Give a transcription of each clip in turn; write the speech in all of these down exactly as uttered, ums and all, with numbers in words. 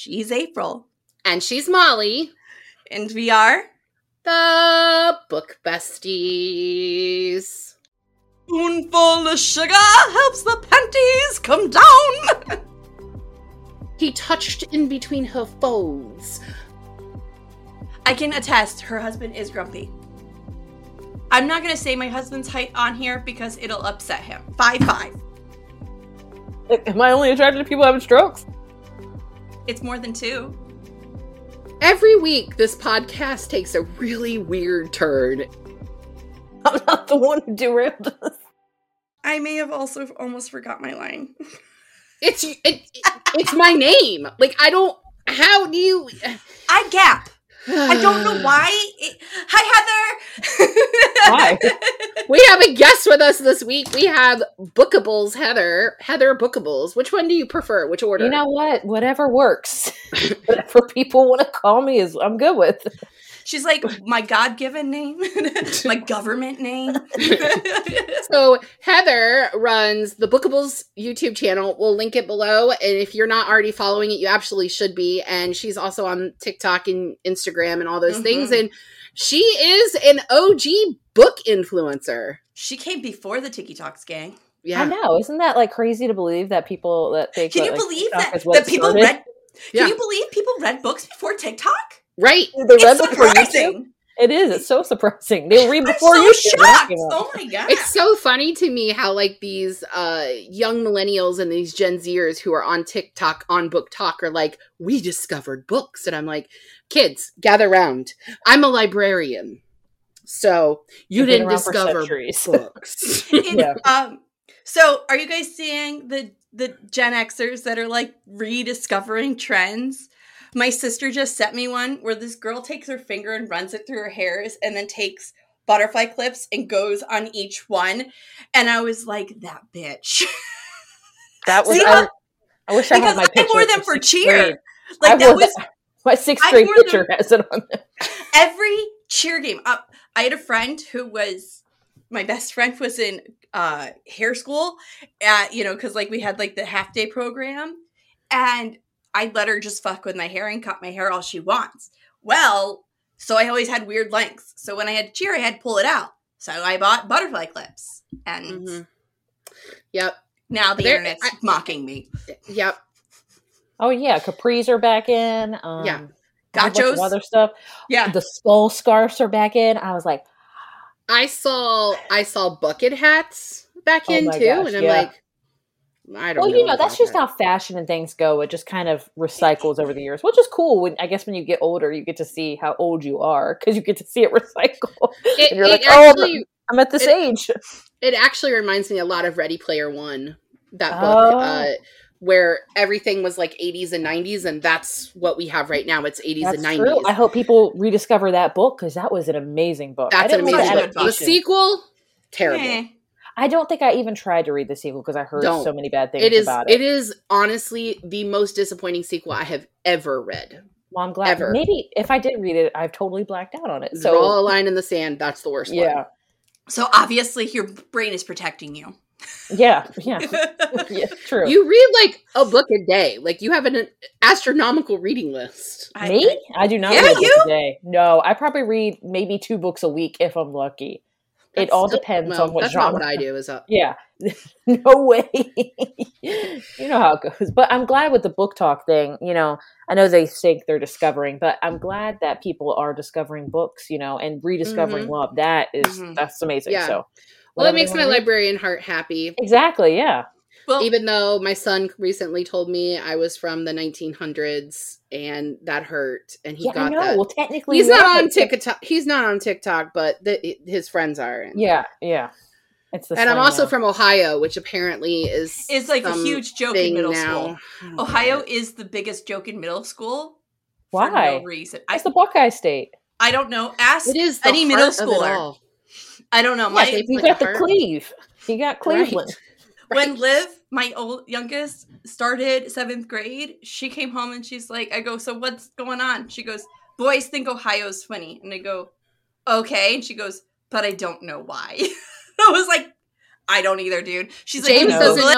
She's April. And she's Molly. And we are... the Book Besties. Spoonful of sugar helps the panties come down. He touched in between her folds. I can attest, her husband is grumpy. I'm not going to say my husband's height on here because it'll upset him. Five five. Am I only attracted to people having strokes? It's more than two. Every week, this podcast takes a really weird turn. I'm not the one who derailed this. I may have also almost forgot my line. It's it, it's my name. Like, I don't... How do you... I gap. I don't know why. It, hi, Heather. Hi. We have a guest with us this week. We have Bookables Heather. Heather Bookables. Which one do you prefer? Which order? You know what? Whatever works. Whatever people want to call me is I'm good with. She's like, my God-given name, my government name. So Heather runs the Bookables YouTube channel. We'll link it below. And if you're not already following it, you absolutely should be. And she's also on TikTok and Instagram and all those mm-hmm. things. And she is an O G book influencer. She came before the Tiki Talks gang. Yeah, I know. Isn't that like crazy to believe that people that think Can you that, like, believe TikTok that, is what that people started? read? Yeah. Can you believe people read books before TikTok? Right. They read it's before surprising. YouTube? It is. It's so surprising. They read before I'm you. so shocked. Oh my God. It's so funny to me how like these uh, young millennials and these Gen Zers who are on TikTok on Book Talk are like, we discovered books. And I'm like, kids, gather round. I'm a librarian. So you They've didn't discover books. Yeah. um, so are you guys seeing the, the Gen Xers that are like rediscovering trends? My sister just sent me one where this girl takes her finger and runs it through her hairs and then takes butterfly clips and goes on each one. And I was like, that bitch. That was, See, I, I wish I had my picture. I wore them for cheer. Grade. Like I that was that. My sixth grade picture them. Has it on there. Every cheer game. Uh, I had a friend who was, my best friend was in uh, hair school, at, you know, because like we had like the half day program. And I'd let her just fuck with my hair and cut my hair all she wants. Well, so I always had weird lengths. So when I had to cheer, I had to pull it out. So I bought butterfly clips. And mm-hmm. Yep. Now the there, internet's I, mocking me. Yep. Oh, yeah. Capris are back in. Um, yeah. Gachos. Other stuff. Yeah. The skull scarves are back in. I was like. I saw I saw bucket hats back oh in my too. Gosh, and I'm yeah. like, I don't well, know. you know, that's just that. how fashion and things go. It just kind of recycles over the years, which is cool. When I guess when you get older, you get to see how old you are because you get to see it recycle. It, and you're it like, actually, oh, I'm at this it, age. It actually reminds me a lot of Ready Player One, that book, oh. uh, where everything was like eighties and nineties, and that's what we have right now. It's eighties that's and nineties. True. I hope people rediscover that book because that was an amazing book. That's an amazing book. The, the sequel, terrible. Eh. I don't think I even tried to read the sequel because I heard don't. so many bad things it is, about it. It is honestly the most disappointing sequel I have ever read. Well, I'm glad. Ever. Maybe if I did read it, I've totally blacked out on it. So draw a line in the sand. That's the worst yeah. one. So obviously your brain is protecting you. Yeah, yeah, yeah. True. You read like a book a day. Like you have an astronomical reading list. Me? I, I do not yeah, read a you? book a day. No, I probably read maybe two books a week if I'm lucky. That's it all still, depends well, on what that's genre. Not what I do. Is up. Yeah, no way. You know how it goes. But I'm glad with the book talk thing. You know, I know they think they're discovering, but I'm glad that people are discovering books. You know, and rediscovering mm-hmm. love. That is, mm-hmm. that's amazing. Yeah. So, well, it makes my read. librarian heart happy. Exactly. Yeah. Well, even though my son recently told me I was from the nineteen hundreds and that hurt, and he yeah, got I know. that. Well, technically, he's yeah, not on TikTok. He's not on TikTok, but the, his friends are. Yeah, yeah. It's the and I'm also now. from Ohio, which apparently is it's like a huge joke in middle now. school. Ohio is the biggest joke in middle school. Why? For no reason. It's I, the Buckeye State. I don't know. Ask it is any middle schooler. I don't know. Yeah, My you got the Cleve. You got Cleveland. Right. When Liv, my old youngest, started seventh grade, she came home and she's like, I go, so what's going on? She goes, boys think Ohio's funny. And I go, okay. And she goes, but I don't know why. I was like, I don't either, dude. She's James like, doesn't know.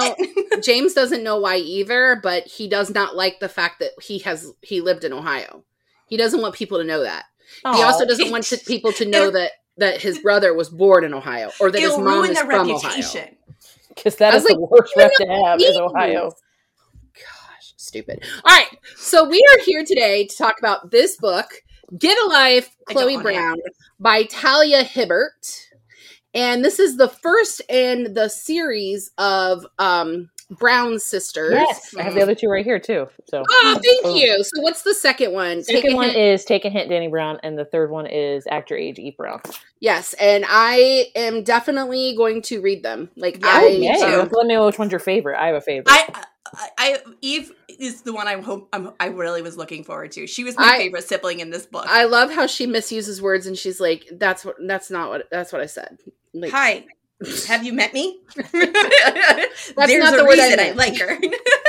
James doesn't know why either, but he does not like the fact that he has he lived in Ohio. He doesn't want people to know that. Aww. He also doesn't want to, people to know that that his brother was born in Ohio or that his mom is from reputation. Ohio. Because that is like, the worst rep to have is Ohio. Gosh, stupid. All right, so we are here today to talk about this book, Get a Life, Chloe Brown, by Talia Hibbert. And this is the first in the series of um, Brown sisters. Yes, I have the other two right here too. So, oh, thank oh. you. So, what's the second one? Second Take one hint. is Take a Hint, Danny Brown, and the third one is Act Your Age, Eve Brown. Yes, and I am definitely going to read them. Like, yeah, I yeah, um, let me know which one's your favorite. I have a favorite. I, I, I Eve is the one I'm hope I'm, I really was looking forward to. She was my I, favorite sibling in this book. I love how she misuses words, and she's like, "That's what. That's not what. That's what I said." Like, hi, have you met me? That's There's not the a word reason I, I like her.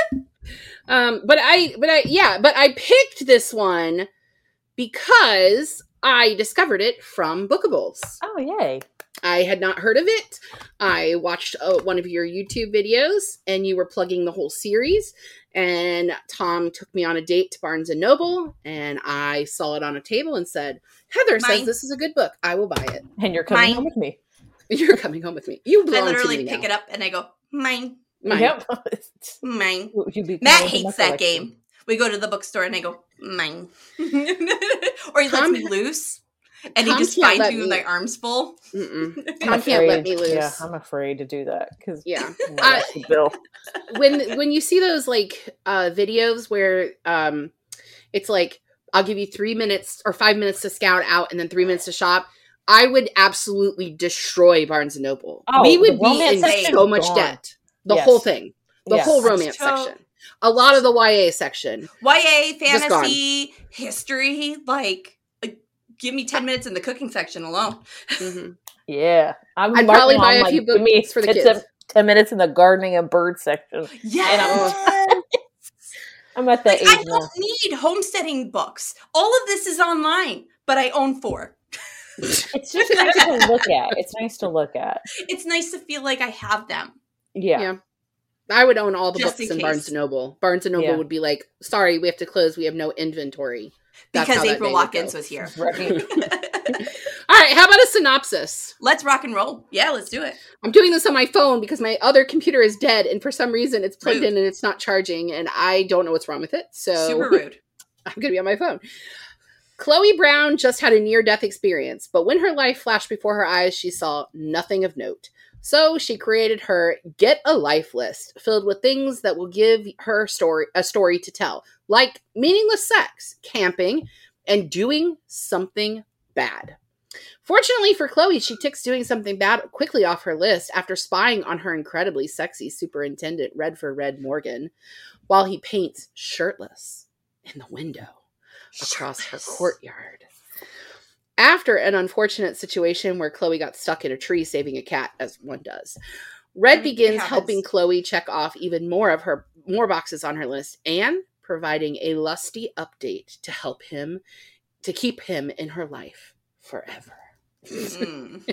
um, but I, but I, yeah, but I picked this one because I discovered it from Bookables. Oh, yay. I had not heard of it. I watched uh, one of your YouTube videos, and you were plugging the whole series. And Tom took me on a date to Barnes and Noble, and I saw it on a table and said, Heather Mine. says this is a good book. I will buy it. And you're coming Mine. home with me. You're coming home with me. You belong I literally to me pick now. it up and I go, mine. Mine. Yep. Mine. Matt hates that game. We go to the bookstore and I go, mine. Or he Tom, lets me loose. And Tom he just finds me with my arms full. Tom can't let me loose. Yeah, I'm afraid to do that. Cause yeah. Uh, bill. when when you see those like uh, videos where um, it's like, I'll give you three minutes or five minutes to scout out and then three minutes to shop. I would absolutely destroy Barnes and Noble. Oh, we would be in so much gone. debt. The yes. whole thing. The yes. whole romance so, section. A lot of the Y A section. Y A, fantasy, history, like, like, give me ten minutes in the cooking section alone. Mm-hmm. Yeah. I'm I'd probably buy a like, few books for the kids. Ten, ten minutes in the gardening and bird section. Yeah. I'm at that like, age I don't now. need homesteading books. All of this is online, but I own four. It's just nice to look at. It's nice to look at. It's nice to feel like I have them. Yeah. yeah. I would own all the just books in in Barnes and Noble. Barnes and Noble yeah. would be like, sorry, we have to close. We have no inventory. That's because April Watkins was here. Right. All right. How about a synopsis? Let's rock and roll. Yeah, let's do it. I'm doing this on my phone because my other computer is dead. And for some reason it's plugged rude. in and it's not charging. And I don't know what's wrong with it. So super rude. I'm going to be on my phone. Chloe Brown just had a near-death experience, but when her life flashed before her eyes, she saw nothing of note. So she created her Get a Life list, filled with things that will give her story a story to tell, like meaningless sex, camping, and doing something bad. Fortunately for Chloe, she ticks doing something bad quickly off her list after spying on her incredibly sexy superintendent, Redford Red Morgan, while he paints shirtless in the window across her courtyard. After an unfortunate situation where Chloe got stuck in a tree saving a cat, as one does, Red I mean, begins helping Chloe check off even more of her more boxes on her list and providing a lusty update to help him to keep him in her life forever. Mm.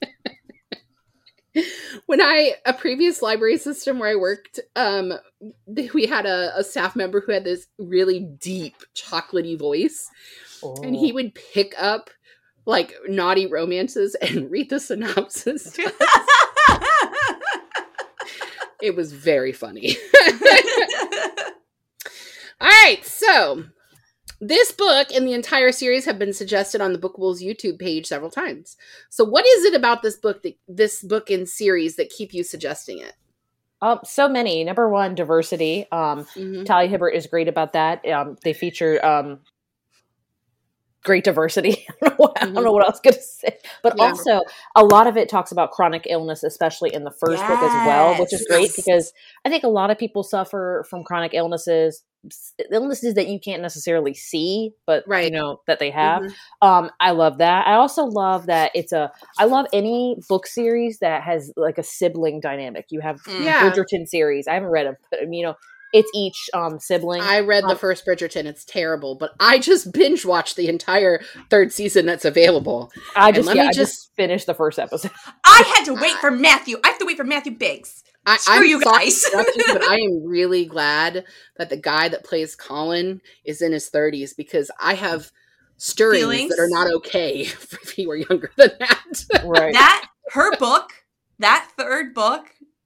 When I, a previous library system where I worked, um, we had a, a staff member who had this really deep chocolatey voice. Oh. And he would pick up like naughty romances and read the synopsis. It was very funny. All right. So this book and the entire series have been suggested on the Bookables YouTube page several times. So what is it about this book, that, this book and series that keep you suggesting it? Um, so many. Number one, diversity. Um, mm-hmm. Talia Hibbert is great about that. Um, they feature um, great diversity. I don't know what, mm-hmm. I don't know what else going to say. But yeah. also, a lot of it talks about chronic illness, especially in the first yes. book as well, which is great because I think a lot of people suffer from chronic illnesses. Illnesses that you can't necessarily see, but right. you know that they have. Mm-hmm. Um, I love that. I also love that it's a. I love any book series that has like a sibling dynamic. You have yeah. Bridgerton series. I haven't read them, but you know it's each um, sibling. I read um, the first Bridgerton. It's terrible, but I just binge watched the entire third season that's available. I just, yeah, I just, just finished the first episode. I had to wait for Matthew. I have to wait for Matthew Biggs. I, Screw I'm you sorry guys. to interrupt you, but I am really glad that the guy that plays Colin is in his thirties because I have stirrings Feelings? that are not okay if he were younger than that. Right. That her book, that third book,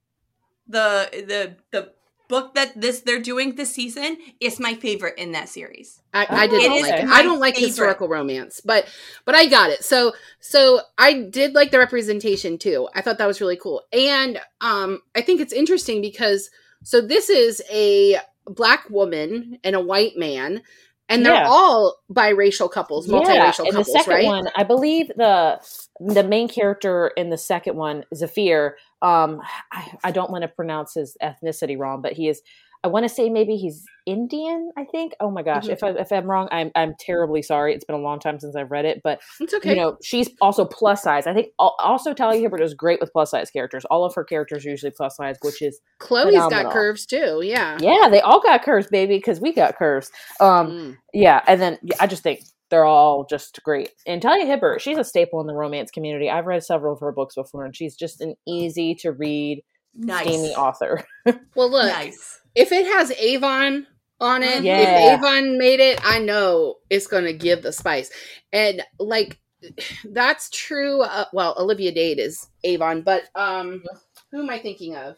the the the book that this they're doing this season is my favorite in that series. I, I Oh, didn't it is like it. my I don't like favorite. historical romance, but but I got it. So so I did like the representation too. I thought that was really cool, and um, I think it's interesting because so this is a black woman and a white man, and they're Yeah. all biracial couples, multiracial yeah. couples, And the second right? one, I believe the the main character in the second one, Zafir, um, I, I don't want to pronounce his ethnicity wrong, but he is, I want to say maybe he's Indian, I think. Oh my gosh. Mhm. If I, if I'm wrong, I'm, I'm terribly sorry. It's been a long time since I've read it, but It's okay. you know, she's also plus size. I think al- also Talia Hibbert is great with plus size characters. All of her characters are usually plus size, which is, Chloe's phenomenal. got curves too. Yeah. yeah, they all got curves, baby, because we got curves. Um, Mm. yeah, and then yeah, I just think they're all just great. And Talia Hibbert, she's a staple in the romance community. I've read several of her books before, and she's just an easy to read, Nice. steamy author. Well, look, Nice. if it has Avon on it, Yeah. if Avon made it, I know it's going to give the spice. And like, that's true. Uh, well, Olivia Dade is Avon, but um, who am I thinking of?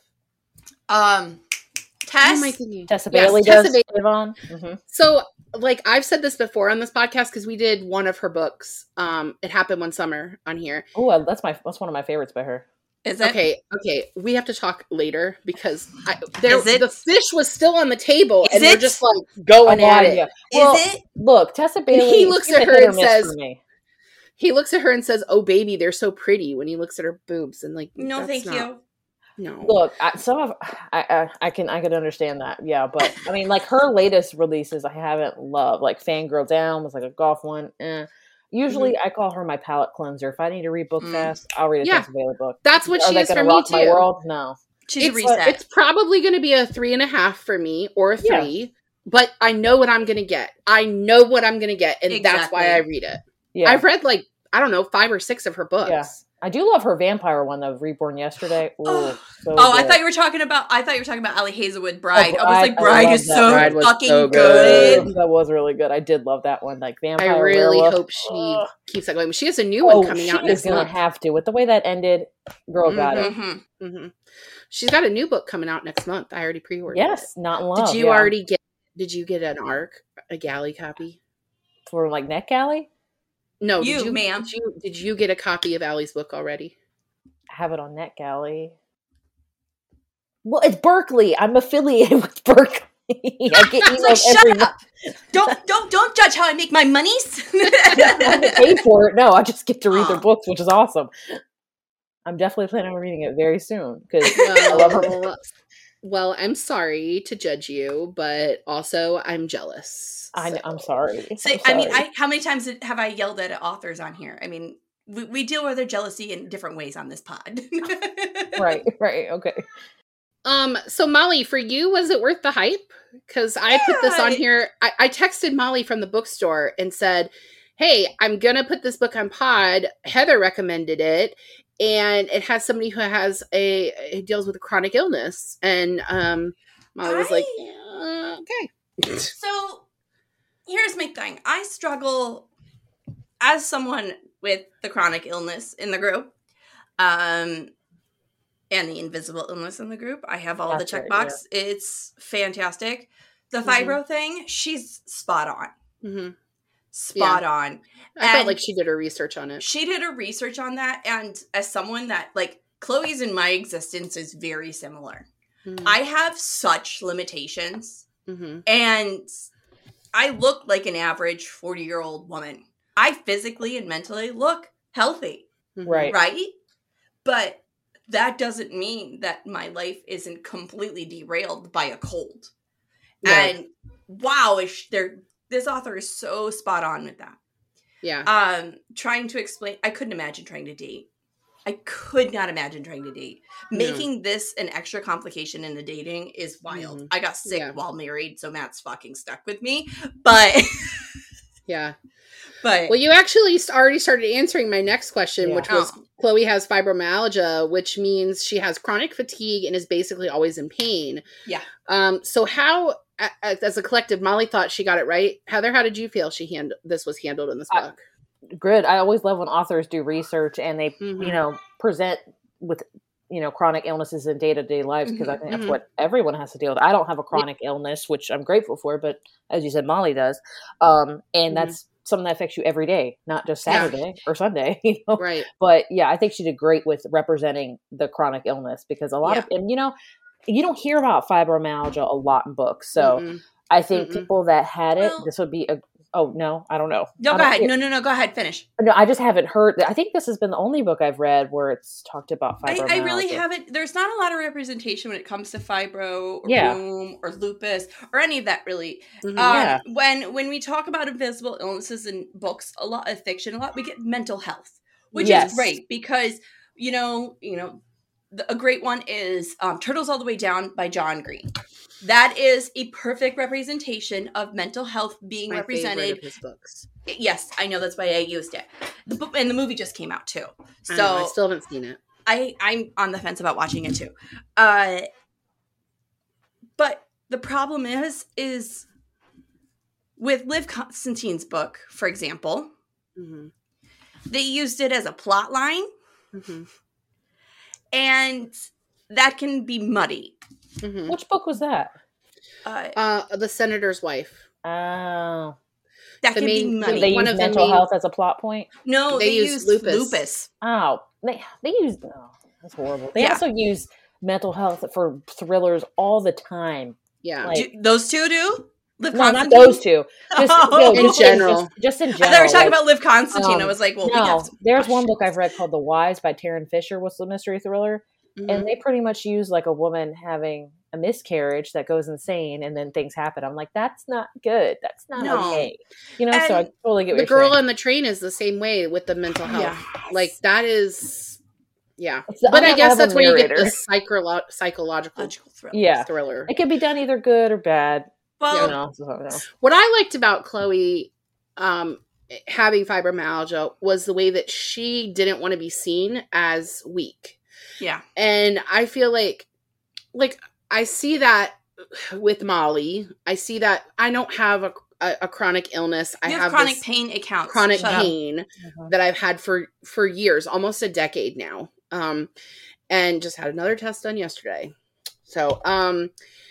Um, Who am I Tess. thinking? Tessa Yes, Bailey Tessa does Bailey. Yvonne. Mm-hmm. So, like, I've said this before on this podcast because we did one of her books. Um, it happened one summer on here. Oh, that's my that's one of my favorites by her. Is it? Okay, okay, we have to talk later because I, there Is it? the fish was still on the table Is and we're it? just like going Oh, at yeah. it. Is Well, it? look, Tessa Bailey. he looks she's at a her hit or and miss says- for me. He looks at her and says, "Oh, baby, they're so pretty." When he looks at her boobs and like, No, that's thank not- you. No, Look, I, some of I, I I can I can understand that, yeah, but I mean, like her latest releases, I haven't loved. Like Fangirl Down was like a golf one. Eh. Usually, I call her my palate cleanser. If I need to read book Mm. fast, I'll read a Yeah. Tessa Bailey book. that's what Are she they is gonna for me rock my too. world? No. She's a It's, reset. it's probably going to be a three and a half for me or a Yeah. three, but I know what I'm going to get. I know what I'm going to get, and that's why Exactly. I read it. Yeah, I've read like I don't know five or six of her books. Yeah. I do love her vampire one though, Reborn Yesterday. Ooh, Oh. so Oh, I good. thought you were talking about. I thought you were talking about Ali Hazelwood, Bride. I was like, Bride, I Bride love is that. so Bride was fucking so good. good. That was really good. I did love that one. Like vampire. I really werewolf. hope she Ugh. keeps that going. She has a new Oh, one coming she out is next gonna month. have to. With the way that ended, girl got it. Mhm. hmm She's got a new book coming out next month. I already pre-ordered. Yes, not in it. love. Did you yeah. already get? Did you get an arc, a galley copy? for like NetGalley? No, You, did you, ma'am. Did you, did you get a copy of Allie's book already? I have it on NetGalley. Well, it's Berkeley. I'm affiliated with Berkeley. I get It's like, emails shut every up. Don't don't don't judge how I make my monies. I don't have to pay for it. No, I just get to read their Aw. books, which is awesome. I'm definitely planning on reading it very soon because I love her Well, books. well, I'm sorry to judge you, but also I'm jealous. I, so- I'm sorry. So, I'm I mean, sorry. I how many times have I yelled at authors on here? I mean, we, we deal with their jealousy in different ways on this pod. right, right, okay. Um, so Molly, for you, was it worth the hype? Because I put this on Yeah. here. I, I texted Molly from the bookstore and said, "Hey, I'm gonna put this book on pod. Heather recommended it, and it has somebody who has a who deals with a chronic illness." And um, Molly was like, I- "Uh, "Okay." So here's my thing. I struggle as someone with the chronic illness in the group, um, and the invisible illness in the group. I have all That's the right, checkbox. It's fantastic. The Mhm. fibro thing, she's spot on. hmm Spot on. I felt And- like she did her research on it. She did her research on that, and as someone that like Chloe's and my existence is very similar. Mhm. I have such limitations, Mhm. and I look like an average forty year old woman. I physically and mentally look healthy, Mhm. Right. right? But that doesn't mean that my life isn't completely derailed by a cold. Right. And wow, is sh- there this author is so spot on with that. Yeah. Um, trying to explain, I couldn't imagine trying to date. I could not imagine trying to date. No. Making this an extra complication in the dating is wild. Mhm. I got sick Yeah. while married, so Matt's fucking stuck with me. But Yeah. But well, you actually already started answering my next question, Yeah. which was Oh. Chloe has fibromyalgia, which means she has chronic fatigue and is basically always in pain. yeah. Um, so how, a- a- as a collective, Molly thought she got it right. Heather, how did you feel she hand this was handled in this I- book? Good. I always love when authors do research and they, Mhm. you know, present with, you know, chronic illnesses in day-to-day lives, because I think that's Mhm. what everyone has to deal with. I don't have a chronic illness, which I'm grateful for, but as you said, Molly does. Um, and Mhm. that's something that affects you every day, not just Yeah. Saturday or Sunday, you know? Right. But yeah, I think she did great with representing the chronic illness, because a lot Yeah. of, and you know, you don't hear about fibromyalgia a lot in books. So Mm-mm. I think Mm-mm. people that had it, Well- this would be a, oh no, I don't know. No, I go don't ahead. hear- No, no, no. Go ahead. Finish. No, I just haven't heard. I think this has been the only book I've read where it's talked about I, fibromyalgia. I really haven't. There's not a lot of representation when it comes to fibro or Yeah. rheum or lupus or any of that, really. Mhm. Um, Yeah. When when we talk about invisible illnesses in books, a lot of fiction, a lot we get mental health, which Yes. is great because you know you know the, a great one is um, Turtles All the Way Down by John Green. That is a perfect representation of mental health being My favorite represented. of his books. Yes, I know, that's why I used it. The book and the movie just came out too, so I, know, I still haven't seen it. I I'm on the fence about watching it too. Uh, but the problem is, is with Liv Constantine's book, for example, Mm-hmm. they used it as a plot line, Mm-hmm. and that can be muddy. Mm-hmm. Which book was that? Uh, Uh, the senator's wife. Oh, that the can main- be muddy. they One use of the mental main- health as a plot point. no, they they, use used lupus. lupus. Oh, they they use. Oh, that's horrible. They Yeah. also use mental health for thrillers all the time. Yeah. Like, Do, those two do. Liv no, not Constantine? those two. Just Oh. no, In just general. just, just in I general. thought we were talking like- about Liv Constantine. I um, was like, well, we no, have to there's watch one it. book I've read called The Wives by Taryn Fisher, was the mystery thriller, Mhm. and they pretty much use like a woman having a miscarriage that goes insane, and then things happen. I'm like, that's not good. That's not No. okay. You know, so I And totally get what the you're girl saying. on the train is the same way with the mental health. Yeah. Like that is, yeah. It's the But I guess that's unreliable where you get the narrator. psycholo- psychological Logical thriller. Yeah, thriller. it can be done either good or bad. Well, You know, so, I don't know. What I liked about Chloe um, having fibromyalgia was the way that she didn't want to be seen as weak. yeah. And I feel like, like I see that with Molly. I see that I don't have a, a, a chronic illness. I You have, have chronic this pain. It counts. chronic Shut up. pain Mhm. that I've had for for years, almost a decade now. Um, and just had another test done yesterday. So, um,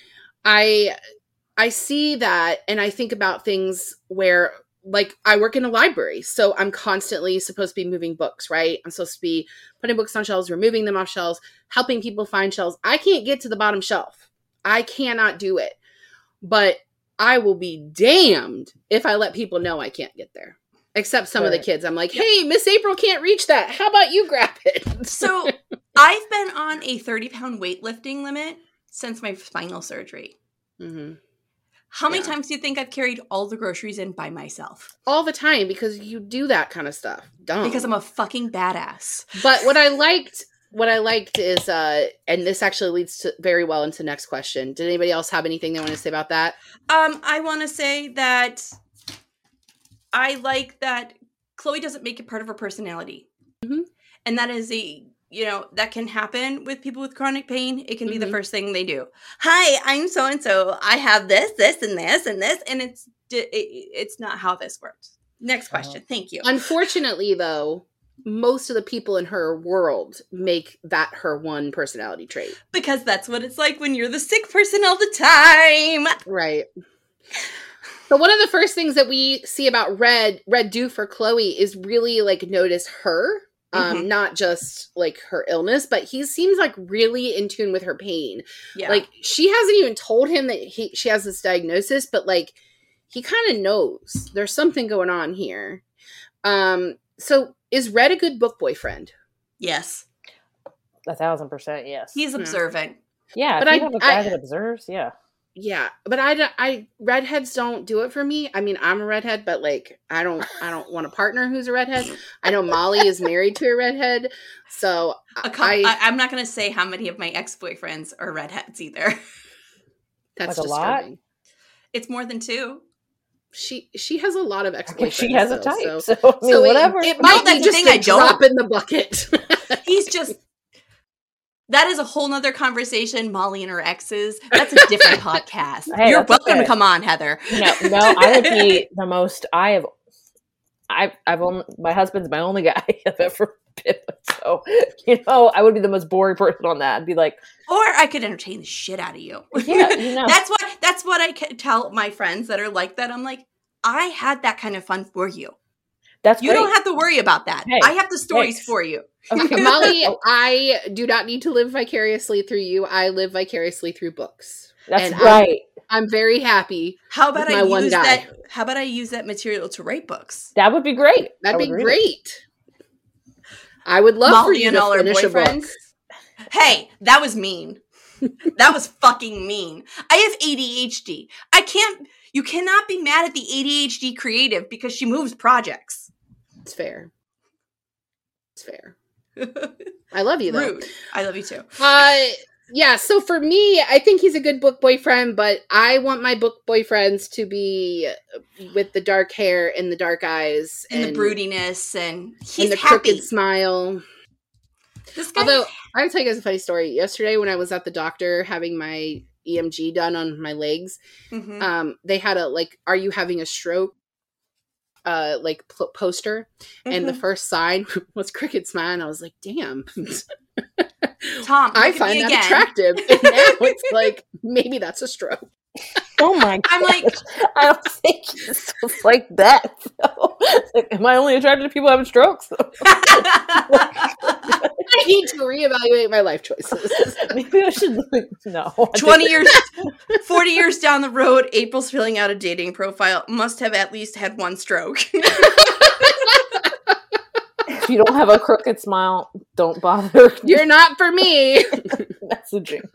I I see that, and I think about things where, like, I work in a library, so I'm constantly supposed to be moving books, right? I'm supposed to be putting books on shelves, removing them off shelves, helping people find shelves. I can't get to the bottom shelf. I cannot do it. But I will be damned if I let people know I can't get there. Except some of the Right. kids. I'm like, hey, Miss April can't reach that. How about you grab it? So I've been on a thirty pound weightlifting limit since my spinal surgery. Mhm. How many Yeah. times do you think I've carried all the groceries in by myself? All the time, because you do that kind of stuff. Dumb. Because I'm a fucking badass. But what I liked, what I liked is, uh, and this actually leads to very well into the next question. Did anybody else have anything they want to say about that? Um, I want to say that I like that Chloe doesn't make it part of her personality. Mhm. And that is a, you know, that can happen with people with chronic pain. It can be the Mhm. first thing they do. Hi, I'm so and so. I have this, this, and this, and this, and it's it, it's not how this works. Next question. Thank you. Unfortunately, though, most of the people in her world make that her one personality trait. Because that's what it's like when you're the sick person all the time. Right. So one of the first things that we see about Red, Red do for Chloe is really like notice her. Um, Mhm. not just like her illness, but he seems like really in tune with her pain. Yeah. Like she hasn't even told him that he she has this diagnosis, but like he kind of knows there's something going on here. Um, so is Red a good book boyfriend? yes. A thousand percent, yes. He's observant. yeah, but if you I- have a guy I- that observes, yeah. Yeah, but I, don't- I redheads don't do it for me. I mean, I'm a redhead, but like I don't I don't want a partner who's a redhead. I know Molly is married to a redhead, so A cou- I, I, I'm not going to say how many of my ex-boyfriends are redheads either. that's Like a lot? disturbing. It's more than two. she she has a lot of ex-boyfriends. She has a though, type, so, so, I mean, so whatever. It, it might No, that's be the just thing, a I don't. drop in the bucket. He's just. That is a whole nother conversation. Molly and her exes. That's a different podcast. Hey, You're that's welcome okay. to come on, Heather. No, no, I would be the most. I have. I've. I've only. My husband's my only guy I've ever been with. So you know, I would be the most boring person on that. I'd be like, or I could entertain the shit out of you. Yeah, you know. that's what. That's what I can tell my friends that are like that. I'm like, I had that kind of fun for you. That's you great. don't have to worry about that. Hey, I have the stories thanks. for you. Okay. Molly, I do not need to live vicariously through you. I live vicariously through books. That's and right. I'm, I'm very happy. How about with I my one use guy. that? How about I use that material to write books? That would be great. That'd I be would read it. great. I would love Molly for you and to all her finish a book. boyfriends. Hey, that was mean. That was fucking mean. I have A D H D. I can't. You cannot be mad at the A D H D creative because she moves projects. It's fair. It's fair. I love you, though. Rude. I love you too. Uh, yeah, so for me, I think he's a good book boyfriend, but I want my book boyfriends to be with the dark hair and the dark eyes. And, And, the broodiness and he's and the happy. crooked smile. This guy, Although, I'll tell you guys a funny story. Yesterday when I was at the doctor having my E M G done on my legs, Mhm. um, they had a, like, are you having a stroke? Uh, like p- poster, and the Mhm. first sign was crooked smile, and I was like, "Damn, Tom, I look at find me that again. attractive." And now it's like maybe that's a stroke. Oh my god! I'm like, I don't think it's like that. So. Like, am I only attracted to people having strokes? I need to reevaluate my life choices. Maybe I should. Like, no. I twenty think- years, forty years down the road, April's filling out a dating profile. Must have at least had one stroke. If you don't have a crooked smile, don't bother You're not for me. messaging.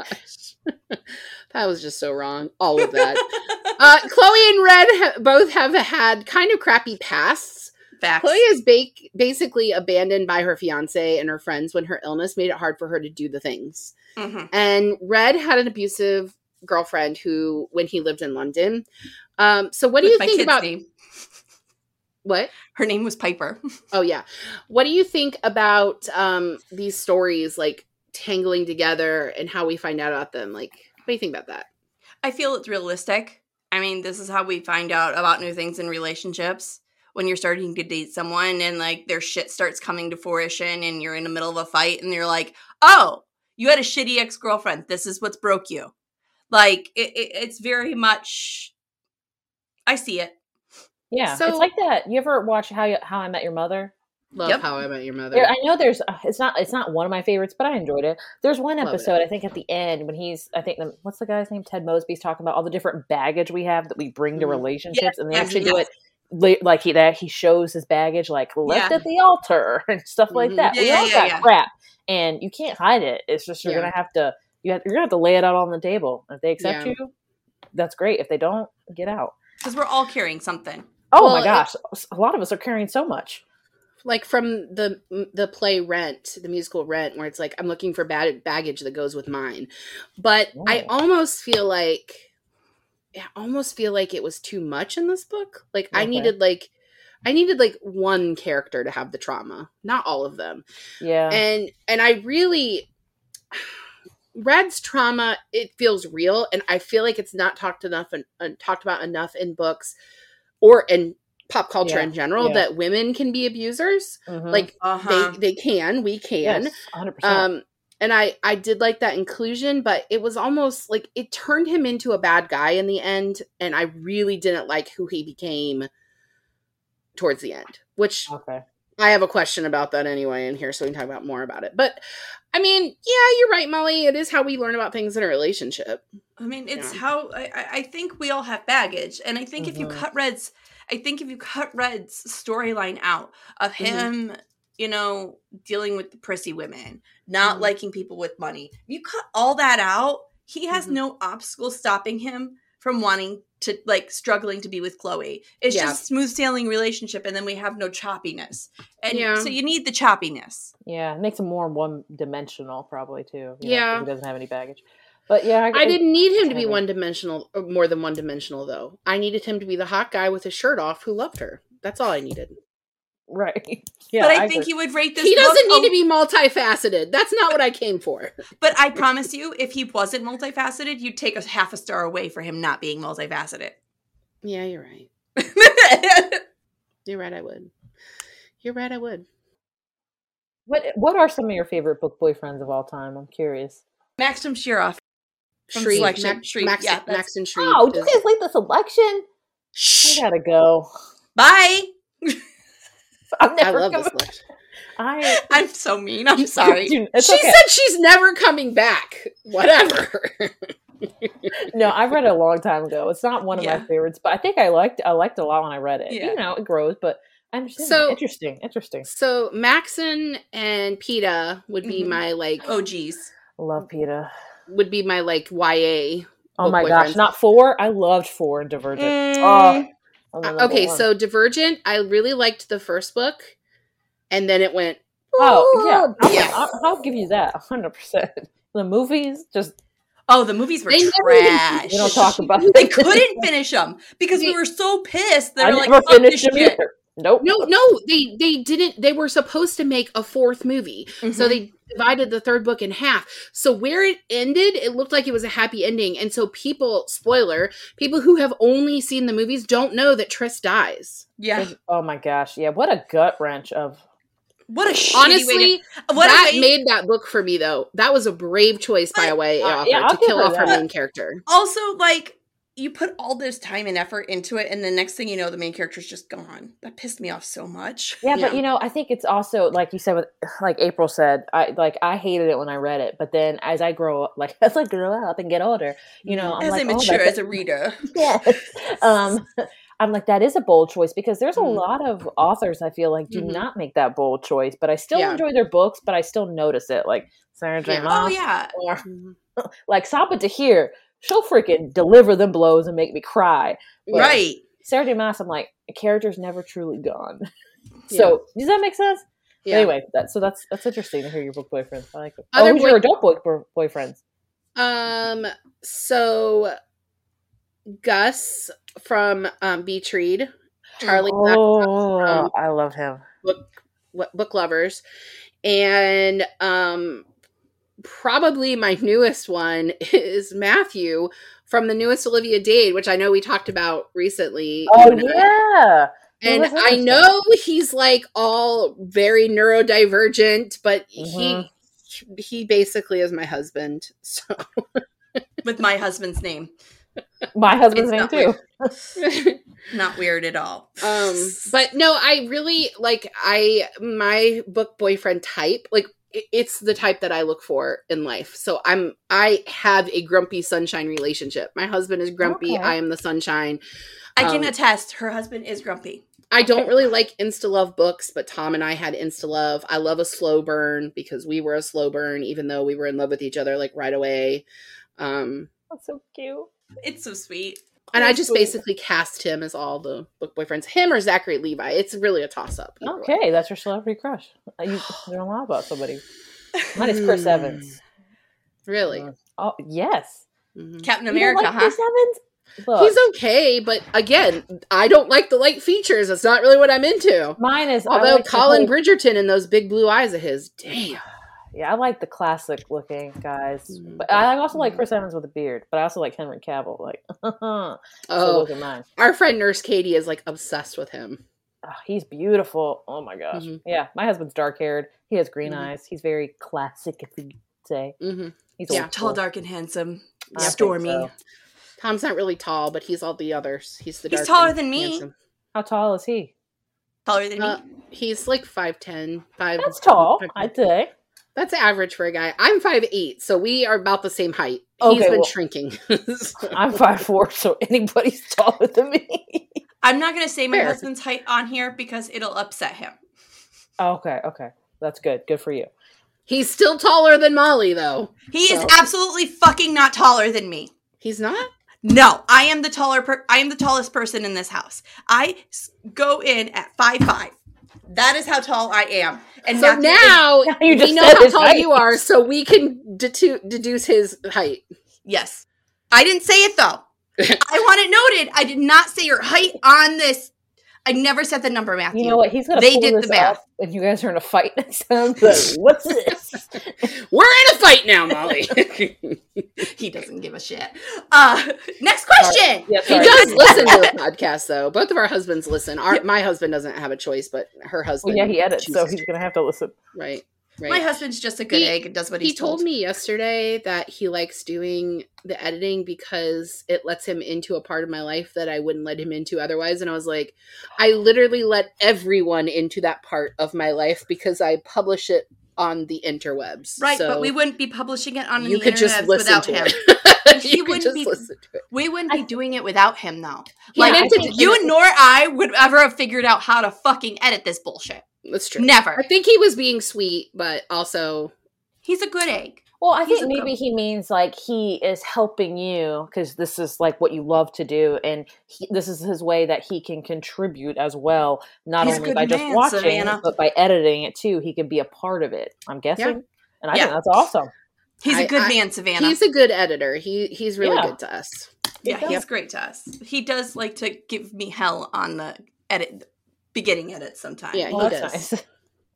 That was just so wrong. All of that. Uh, Chloe and Red ha- both have had kind of crappy pasts. Facts. Chloe is ba- basically abandoned by her fiance and her friends when her illness made it hard for her to do the things. Mm-hmm. And Red had an abusive girlfriend who, when he lived in London. Um, so what do With you my think kid's about name. what? Her name was Piper. Oh yeah. What do you think about um, these stories like tangling together and how we find out about them? Like, what do you think about that? I feel it's realistic. I mean, this is how we find out about new things in relationships. When you're starting to date someone and like their shit starts coming to fruition and you're in the middle of a fight and you're like, oh, you had a shitty ex-girlfriend. This is what's broke you. Like, it, it, it's very much, I see it. Yeah, So- it's like that. You ever watch How You, How I Met Your Mother? Love Yep. How I Met Your Mother. There, I know there's. Uh, it's not. It's not one of my favorites, but I enjoyed it. There's one Love episode I think at the end when he's. I think the, what's the guy's name? Ted Mosby's talking about all the different baggage we have that we bring to Mhm. relationships, and they Yes, actually yes. do it. li- Like he that he shows his baggage like left Yeah. at the altar and stuff like Mhm. that. Yeah, we yeah, all yeah, got yeah. crap, and you can't hide it. It's just you're Yeah. gonna have to. You have, you're gonna have to lay it out on the table. If they accept Yeah. you, that's great. If they don't, get out. Because we're all carrying something. Oh Well, my it- gosh, a lot of us are carrying so much. Like from the the play Rent, the musical Rent, where it's like I'm looking for bad baggage that goes with mine. But I Oh. almost feel like I almost feel like it was too much in this book. Like I Okay. needed like I needed like one character to have the trauma, not all of them. Yeah. And and I really Red's trauma, it feels real, and I feel like it's not talked enough and uh, talked about enough in books or in pop culture Yeah, in general yeah. that women can be abusers. Mhm. Like Uh-huh. they they can, we can. yes, one hundred percent. Um and I I did like that inclusion, but it was almost like it turned him into a bad guy in the end, and I really didn't like who he became towards the end, which Okay. I have a question about that anyway in here, so we can talk about more about it. But I mean, yeah, you're right, Molly. It is how we learn about things in a relationship. I mean, it's Yeah. how I, I- I think we all have baggage, and I think if you Mhm. cut Red's, I think if you cut Red's storyline out of Mhm. him, you know, dealing with the prissy women, not Mhm. liking people with money, you cut all that out, he has Mhm. no obstacle stopping him from wanting to like struggling to be with Chloe. It's Yeah. just smooth sailing relationship, and then we have no choppiness, and Yeah. so you need the choppiness. Yeah, it makes him more one dimensional, probably too. you know, Yeah. he doesn't have any baggage. But yeah, I didn't need him to be one dimensional, or more than one dimensional, though. I needed him to be the hot guy with his shirt off who loved her. That's all I needed. Right. Yeah, but I, I think agree. you would rate this. He doesn't book need a- to be multifaceted. That's not what I came for. But I promise you, if he wasn't multifaceted, you'd take a half a star away for him not being multifaceted. Yeah, you're right. You're right, I would. You're right, I would. What What are some of your favorite book boyfriends of all time? I'm curious. Maxim Shirov. From Shreve, Selection. Max, Shreve, Max, yeah, that's- Max and Shreve. Oh, do is- you guys like the selection? Shh. I gotta go. Bye. I'm I never love coming- this selection. I. I'm so mean. I'm sorry. Dude, it's She okay. said she's never coming back. Whatever. No, I read it a long time ago. It's not one of Yeah. my favorites, but I think I liked I liked it a lot when I read it. Yeah. You know, it grows, but I understand. So- that. Interesting, interesting. So Maxon and PETA would be Mhm. my like Oh, geez. Love PETA. would be my like Y A. Oh book my boyfriends. gosh, not four. I loved four and Divergent. Mm. Oh, I'm the Uh, number okay, one. so Divergent, I really liked the first book, and then it went. oh yeah, I'll, Yeah. I'll, I'll give you that one hundred percent. The movies just Oh, the movies were They never even- trash. we don't talk about. They couldn't finish them because we were so pissed. They I were like, never fuck this finished them shit. either. Nope. No, no, they they didn't. They were supposed to make a fourth movie, so Mhm. they divided the third book in half. So where it ended, it looked like it was a happy ending, and so people, spoiler, people who have only seen the movies don't know that Triss dies. Yeah. Oh my gosh, yeah. What a gut wrench of. What a shitty Honestly, way to, what that a way, made that book for me, though. That was a brave choice by a way Uh, author yeah, I'll to give kill her off her that. main character. also like you put all this time and effort into it, and the next thing you know, the main character's just gone. That pissed me off so much. Yeah, Yeah. but you know, I think it's also like you said, with like April said, I like I hated it when I read it, but then as I grow up, like as I grow up and get older, you know, I'm As like, I mature oh, that's- as a reader. yes. Um, I'm like, that is a bold choice because there's a Mhm. lot of authors I feel like do Mhm. not make that bold choice, but I still Yeah. enjoy their books, but I still notice it. Like Sarah J. Yeah. Maas, Oh yeah. or Mhm. like Saba Tahir, she'll freaking deliver them blows and make me cry. But Right. Sarah J. Maas, I'm like, a character's never truly gone. So does that make sense? Yeah. Anyway, that so that's that's interesting to hear your book boyfriends. I like it. Other oh, who's boy- your adult boy, boy, boyfriends? Um. So, Gus from um, Beach Read, Charlie Black Oh, um, I love him. book what- book lovers, and um, probably my newest one is Matthew from the newest Olivia Dade, which I know we talked about recently. Oh you and I. yeah. And Well, that's I interesting. know he's like all very neurodivergent, but Mhm. he he basically is my husband. So With my husband's name. My husband's It's name not too. Not weird at all. um but no, I really like I my book boyfriend type, like it- it's the type that I look for in life. So I'm I have a grumpy sunshine relationship. My husband is grumpy, Okay. I am the sunshine. I can um, attest, her husband is grumpy. I don't really like insta love books, but Tom and I had insta love. I love a slow burn because we were a slow burn, even though we were in love with each other like right away. Um, That's so cute. It's so sweet. and I just Sweet. basically cast him as all the book boyfriends, him or Zachary Levi. It's really a toss up. Okay, that's your celebrity crush. Uh, You, you don't know about somebody. Mine is Chris Evans. Really? Mm. Oh yes. Mhm. Captain You don't America, like huh? Chris Evans? Look, He's okay, but again, I don't like the light features. That's not really what I'm into. mine is. I Although like the Colin whole- Bridgerton and those big blue eyes of his, damn. Yeah, I like the classic looking guys, Mhm. but I also like Chris Evans with a beard. But I also like Henry Cavill. Like, so Oh, those are mine. our friend Nurse Katie is like obsessed with him. Oh, he's beautiful. Oh my gosh. Mhm. Yeah, my husband's dark haired. He has green Mhm. eyes. He's very classic, if you say. hmm He's Yeah. old Tall, school. dark, and handsome. I think Stormy. so. Tom's not really tall, but he's all the others. He's the He's dark taller and than me. handsome. How tall is he? Taller than Uh, me. he's like five ten, five. That's tall, I'd say. That's average for a guy. I'm five eight, so we are about the same height. He's Okay, been well- shrinking. I'm five four, so anybody's taller than me. I'm not going to say my Fair. husband's height on here because it'll upset him. Okay, okay. That's good. Good for you. He's still taller than Molly, though. He is So- absolutely fucking not taller than me. He's not? No, I am the taller. Per- I am the tallest person in this house. I s- go in at five five. That is how tall I am. And So Matthew is- now You we just know said how his tall height. you are, so we can dedu- deduce his height. Yes. I didn't say it, though. I want it noted. I did not say your height on this. I never said the number, Matthew. You know what? He's going to They pull did this the math. up and you guys are in a fight next time. Like, what's this? We're in a fight now, Molly. He doesn't give a shit. Uh, next question. Yeah, He sorry. does listen to the podcast, though. Both of our husbands listen. Our, Yep. My husband doesn't have a choice, but her husband. Well, yeah, he edits, so chooses he's to. going to have to listen. Right. Right. My husband's just a good He- egg and does what He he's told told. me yesterday that he likes doing the editing because it lets him into a part of my life that I wouldn't let him into otherwise. And I was like, I literally let everyone into that part of my life because I publish it on the interwebs. Right, So but we wouldn't be publishing it on you the could just internet listen without to him. it. He you could wouldn't just be- listen to it. We wouldn't be doing it without him, though. He Like, meant to do you it- nor I would ever have figured out how to fucking edit this bullshit. That's true. Never. I think he was being sweet, but also He's a good egg. Well, I He's think a maybe pro. he means like he is helping you because this is like what you love to do, and he, this is his way that he can contribute as well, not He's a only good by just man, watching, Savannah. but by editing it too. He can be a part of it. I'm guessing, Yeah. and I Yeah. think that's awesome. He's a I- good I- man, Savannah. he's a good editor. He he's really Yeah. good to us. yeah, he's Yep. great to us. He does like to give me hell on the edit, beginning edits sometimes. Yeah, Well, he that's does. nice.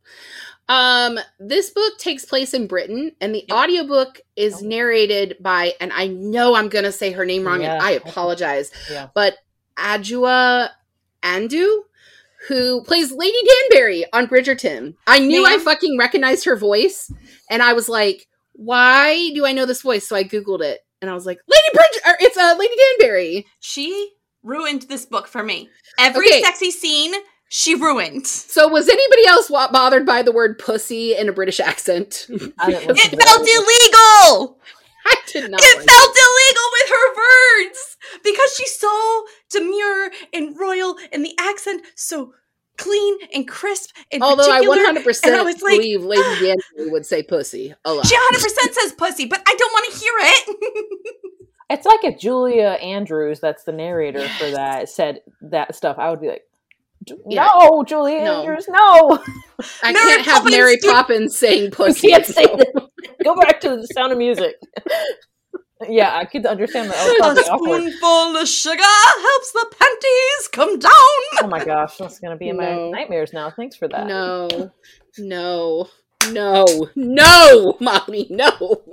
Um, this book takes place in Britain, and the audiobook is narrated by, and I know I'm gonna say her name wrong, Yeah. and I apologize, Yeah. but Adjoa Andu, who plays Lady Danbury on Bridgerton. I knew I Ma'am? fucking recognized her voice, and I was like, why do I know this voice? So I Googled it, and I was like, Lady Bridger, or it's uh, Lady Danbury. She ruined this book for me. Every Okay. sexy scene, she ruined. So was anybody else wa- bothered by the word pussy in a British accent? I didn't listen to It felt that. illegal! I did not. It like felt illegal with her words! Because she's so demure and royal and the accent so clean and crisp and Although I particular. one hundred percent and I was like, believe Lady Danbury would say pussy a lot. She one hundred percent says pussy, but I don't want to hear it. It's like if Julia Andrews, that's the narrator for that, said that stuff. I would be like, Yeah. no, Julia No. Andrews, no. I Mary can't have Poppins Mary do- Poppins saying You pussy. can't say that. Go back to the Sound of Music. Yeah, I could understand that. That was A probably awkward. spoonful of sugar helps the panties come down. Oh my gosh, that's going to be in my No. nightmares now. Thanks for that. No, no, no, no, Molly, no.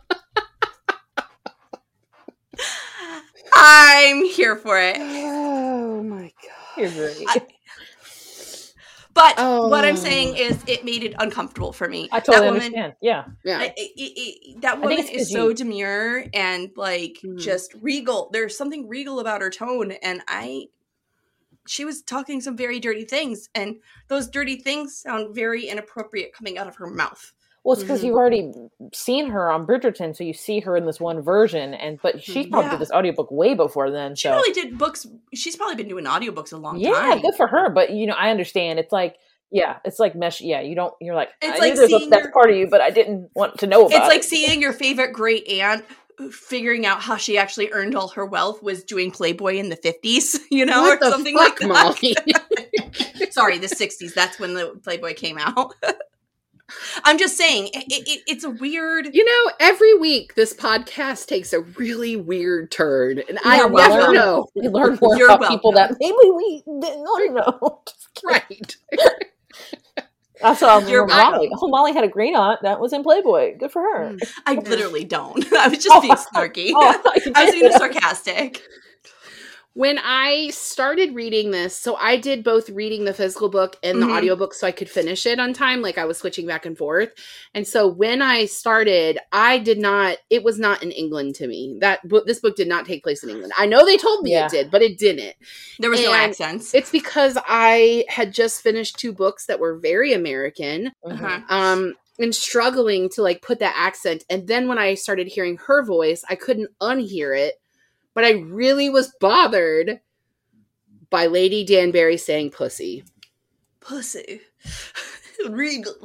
I'm here for it. Oh my god. You're great. I- But Oh. what I'm saying is it made it uncomfortable for me. I totally that woman, understand. Yeah. Yeah. I- I- I- that think woman it's 'cause is so you- demure and like Mhm. just regal. There's something regal about her tone, and I, she was talking some very dirty things, and those dirty things sound very inappropriate coming out of her mouth. Well, it's because Mhm. you've already seen her on Bridgerton, so you see her in this one version, and but she Mhm. probably Yeah. did this audiobook way before then. She So probably did books. She's probably been doing audiobooks a long yeah, time. good for her. But you know, I understand. It's like yeah, it's like mesh. Yeah, you don't. You're like It's I like knew there's a, seeing that's your- part of you, but I didn't want to know about. It's like it. seeing your favorite great aunt figuring out how she actually earned all her wealth was doing Playboy in the fifties, you know, What or the something fuck, like that. Molly? Sorry, the sixties. That's when the Playboy came out. I'm just saying, it, it, it's a weird. You know, every week this podcast takes a really weird turn, and I You're never welcome. know. we learn more You're about people welcome. that maybe we didn't want to know. Just kidding. Right. That's how I You're remember Molly. welcome. Oh, Molly had a green aunt that was in Playboy. Good for her. I literally don't. I was just being snarky. Oh, I thought you I was did. being sarcastic. When I started reading this, so I did both reading the physical book and the Mhm. audiobook so I could finish it on time. Like I was switching back and forth. And so when I started, I did not, it was not in England to me. That book, this book did not take place in England. I know they told me Yeah. it did, but it didn't. There was no And accents. It's because I had just finished two books that were very American. Mhm. Uh-huh. um and struggling to like put that accent, and then when I started hearing her voice I couldn't unhear it, but I really was bothered by Lady Danbury saying pussy. Pussy. Regal.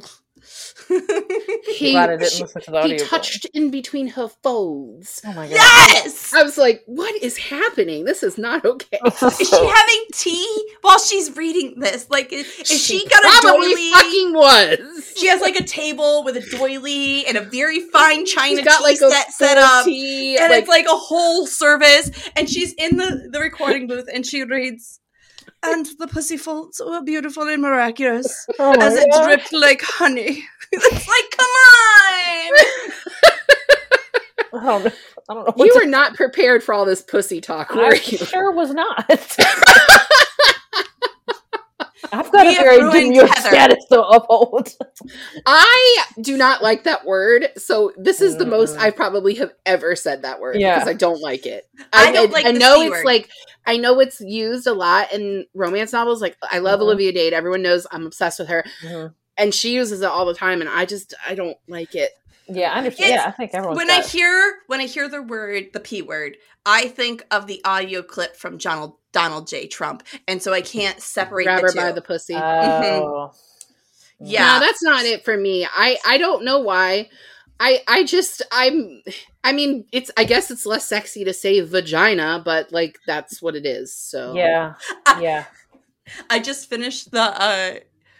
he, Glad I didn't she- listen to the he audio. touched in between her folds. Oh my god. Yes! I was like, what is happening? This is not okay. Is she having tea while she's reading this? Like, is, is she, got a probably doily? fucking was. She has like a table with a doily and a very fine china She's got tea like a set set full up. tea, And like, it's like a whole service. And she's in the, the recording booth and she reads, "And the pussy folds were beautiful and miraculous Oh my as it god. dripped like honey." It's like, come on! I don't know. I don't know. What you to- were not prepared for all this pussy talk, were I you? sure was not. I've got We a have very ruined demure Heather. status to uphold. I do not like that word, so this is the most Mm. I probably have ever said that word Yeah. because I don't like it. I don't like I the know C it's word. like I know it's used a lot in romance novels. Like I love Mhm. Olivia Dade. Everyone knows I'm obsessed with her, Mhm. and she uses it all the time. And I just I don't like it. Yeah, I understand. Yes. Yeah, I think everyone's When got I hear when I hear the word, the P word, I think of the audio clip from Donald Donald J. Trump. And so I can't separate Grab the her two. by the pussy. Oh. Yeah. No, that's not it for me. I I don't know why. I I just I'm I mean it's I guess it's less sexy to say vagina, but like that's what it is. So Yeah. Yeah. I just finished the uh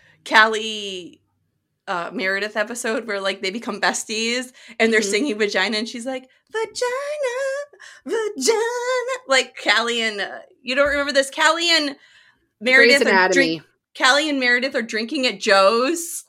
Callie uh Meredith episode where like they become besties and they're Mhm. singing vagina and she's like, "Vagina, vagina." Like Callie and uh, you don't remember this? Callie and Grey's Meredith are Anatomy. drink Callie and Meredith are drinking at Joe's.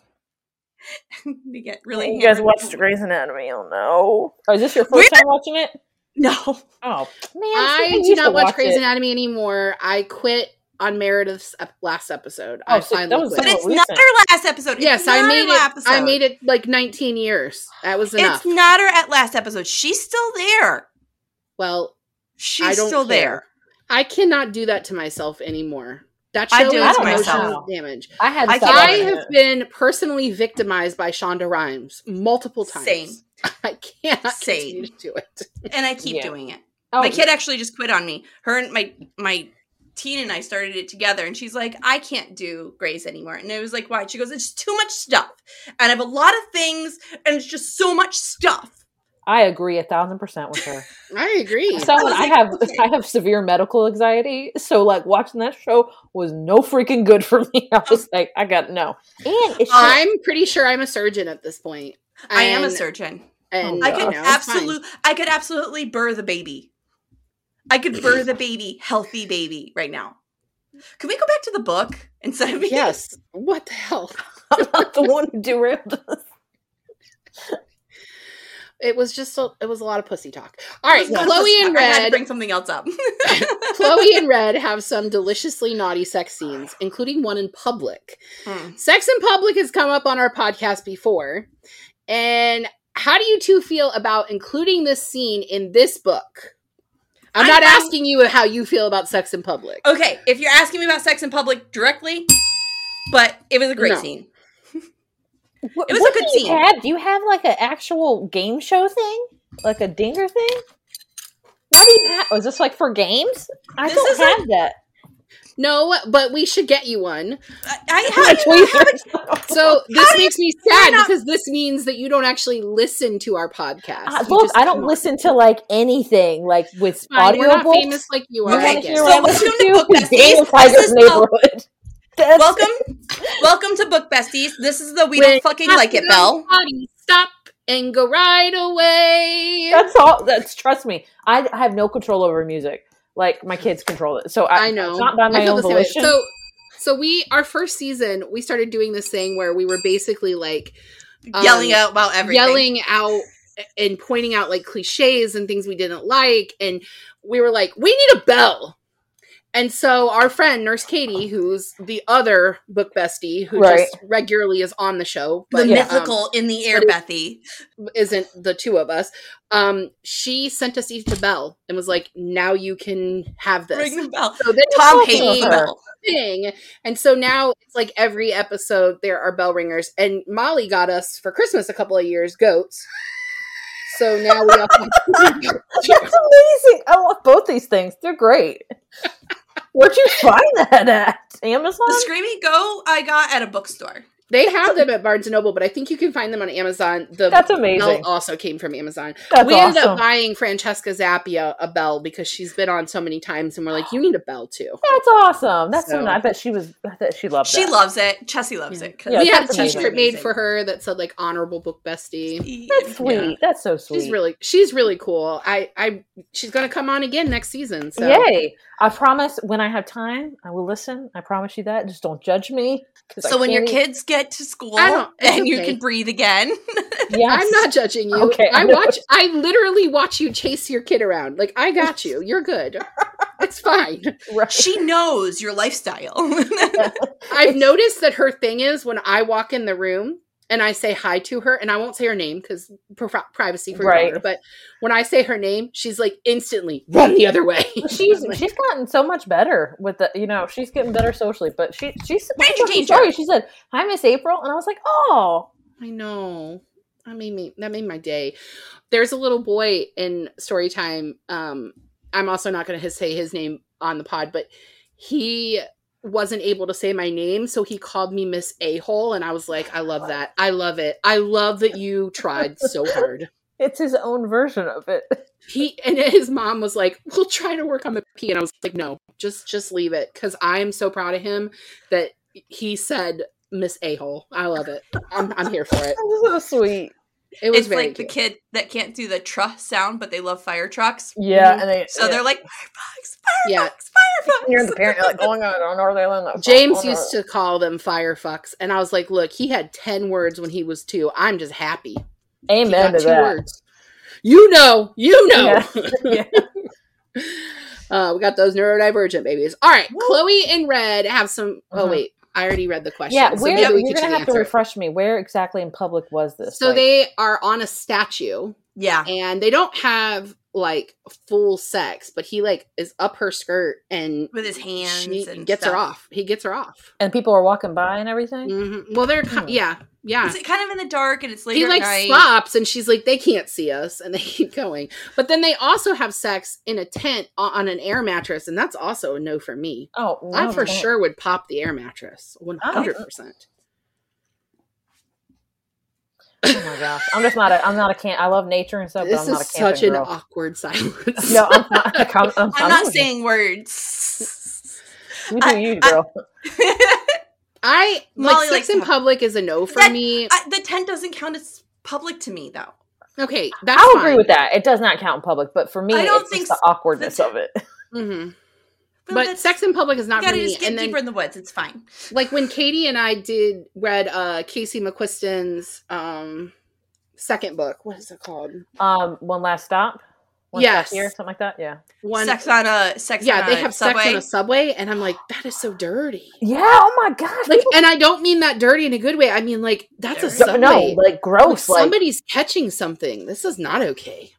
They get really You guys hammered. watched Grey's Anatomy? Oh no! Oh, is this your first We're- time watching it? No. Oh man, I used do to not watch watch Grey's it. Anatomy anymore. I quit on Meredith's ep- last episode. Oh, I so that finally was quit. But it's Somewhat not recent. her last episode. It's Yes, I not made her it. episode. I made it like nineteen years. That was enough. It's not her at last episode. She's still there. well, She's I don't still care. there. I cannot do that to myself anymore. That show I do is it to emotional myself. damage. I had. I to stop can't- I watching have it. been personally victimized by Shonda Rhimes multiple times. Same. I cannot Same. continue to do it. And I keep Yeah. doing it. Oh, My kid actually just quit on me. Her and my my teen and I started it together and she's like, "I can't do Grey's anymore." And it was like, "Why?" She goes, "It's too much stuff. And I have a lot of things and it's just so much stuff." I agree a thousand percent with her. I agree. So I was I like, have okay. I have severe medical anxiety, so like watching that show was no freaking good for me. I was like, I got no. And it's I'm pretty sure I'm a surgeon at this point. I am a And- surgeon. And Oh, I Yeah. could you know, it's fine. absolutely I could absolutely birth a baby. I could birth a baby, healthy baby right now. Can we go back to the book instead of Yes. What the hell? I'm not the one who derailed us. It was just a, it was a lot of pussy talk. All right, Yeah. Chloe and I had to Red. bring something else up. Chloe and Red have some deliciously naughty sex scenes, including one in public. Mm. Sex in public has come up on our podcast before. And how do you two feel about including this scene in this book? I'm I not found- asking you how you feel about sex in public. Okay, if you're asking me about sex in public directly, but it was a great No. scene. What, It was a what good do you scene. have? Do you have like an actual game show thing, like a dinger thing? What do you have? Was this like for games? I This don't is have that. No, but we should get you one. I, I A how do you not have a- tweezer. So this do you- makes me you're sad not- because this means that you don't actually listen to our podcast. Uh, You look, just I don't come on. listen to like anything like with Fine, we're not audiobooks. famous like you You are. Okay, I want to guess. hear so what I welcome listen to to? Book Besties. Daniel This Tiger's is- Neighborhood. That's- welcome, welcome to Book Besties. This is the we When don't fucking you like have it, to Belle. body, stop and go right away. That's all. That's trust me. I have no control over music. Like my kids control it, so I, I know. It's not by I my feel own the same way. volition. So, so we our first season we started doing this thing where we were basically like um, Yelling out about everything. yelling out and pointing out like cliches and things we didn't like, and we were like, we need a bell. And so our friend Nurse Katie, who's the other book bestie who Right. just regularly is on the show, the but yeah, mythical in the air, but it- Bethy. um, isn't the two of us. Um, she sent us each a bell and was like, "Now you can have this." Ring the bell. So then Tom became hates the her. bell. a thing, and so now it's like every episode there are bell ringers. And Molly got us for Christmas a couple of years goats. So now we also That's amazing. I love both these things. They're great. Where'd you find that at? Amazon? The Screaming Go I got at a bookstore They have them at Barnes and Noble, but I think you can find them on Amazon. The That's amazing. bell also came from Amazon. That's we ended awesome. up buying Francesca Zappia a bell because she's been on so many times, and we're like, you need a bell too. That's awesome. That's so, So- nice. I bet she was. I bet she loved She that. loves it. Chessie loves Yeah. it. 'cause Yeah, we had a that's T-shirt amazing. made for her that said like "Honorable Book Bestie." That's sweet. Yeah. That's so sweet. She's really, she's really cool. I, I, she's gonna come on again next season. So. Yay! I promise. When I have time, I will listen. I promise you that. Just don't judge me. 'cause So I when your can't- kids get to school I don't- it's and you okay. can breathe again. Yes. I'm not judging you. Okay, I I know. watch. I literally watch you chase your kid around. Like I got you. You're good. It's fine. Right. She knows your lifestyle. I've noticed that her thing is when I walk in the room and I say hi to her, and I won't say her name because privacy for your Right. daughter. But when I say her name, she's like instantly run the other way. she's she's gotten so much better with the you know she's getting better socially, but she she's Stranger she's danger. sorry. She said, "Hi, Miss April," and I was like, "Oh, I know. That made me. That made my day. There's a little boy in Storytime. Um, I'm also not going to say his name on the pod, but he wasn't able to say my name, so he called me Miss A-hole, and I was like, I love that. I love it. I love that you tried so hard. it's his own version of it." He and his mom was like, "We'll try to work on the P," and I was like, "No, just just leave it," because I am so proud of him that he said Miss A-hole. I love it. I'm I'm here for it. That's so sweet. It was It's very like the cute. kid that can't do the truck sound, but they love fire trucks. Yeah, Mhm. and they So yeah. they're like, Firefox, Yeah. Firefox, Firefox. You're the parent, you're like going on, on Northern Ireland. James used to call them firefucks, and I was like, "Look, he had ten words when he was two. I'm just happy. He Amen got to two that. words. You know, you know." Yeah. uh, we got those neurodivergent babies. All right, Chloe and Red have some. Oh Uh-huh. wait, I already read the question. Yeah, so where, maybe we you're could gonna have answer to it. refresh me. Where exactly in public was this? So Like- they are on a statue, Yeah. and they don't have like full sex, but he like is up her skirt and With his hands she and gets her stuff. off. He gets her off. and people are walking by and everything. Mhm. Well, they're ki- Hmm. yeah, yeah. Is it kind of in the dark and it's later He like at night? stops and she's like, they can't see us, and they keep going. But then they also have sex in a tent on, on an air mattress, and that's also a no for me. Oh, no, I for no. sure would pop the air mattress, one hundred percent. Oh my gosh, I'm just not a. I'm not a camp. I love nature and stuff, but This I'm not a is camping such an girl. awkward silence. No, I'm not. I'm, I'm, I'm not saying words. You do I- you, I- girl. I Molly like likes sex in to have- public is a no for That- me. I, the tent doesn't count as public to me, though. Okay, that's I'll fine. agree with that. It does not count in public, but for me, I don't it's think just the so. awkwardness The- of it. hmm Well, But that's- sex in public is you not for gotta me. just get And then, deeper in the woods. It's fine. like when Katie and I did read uh, Casey McQuiston's um, second book. What is it called? Um, one last stop. One Yes. stop here, something like that. Yeah. One. sex on a sex. yeah, on they a have subway. sex on a subway, and I'm like, that is so dirty. Yeah. Oh my gosh. Like, people- and I don't mean that dirty in a good way. I mean like that's a Dirty. subway. no, like Like, gross. Like, somebody's catching something. This is not okay.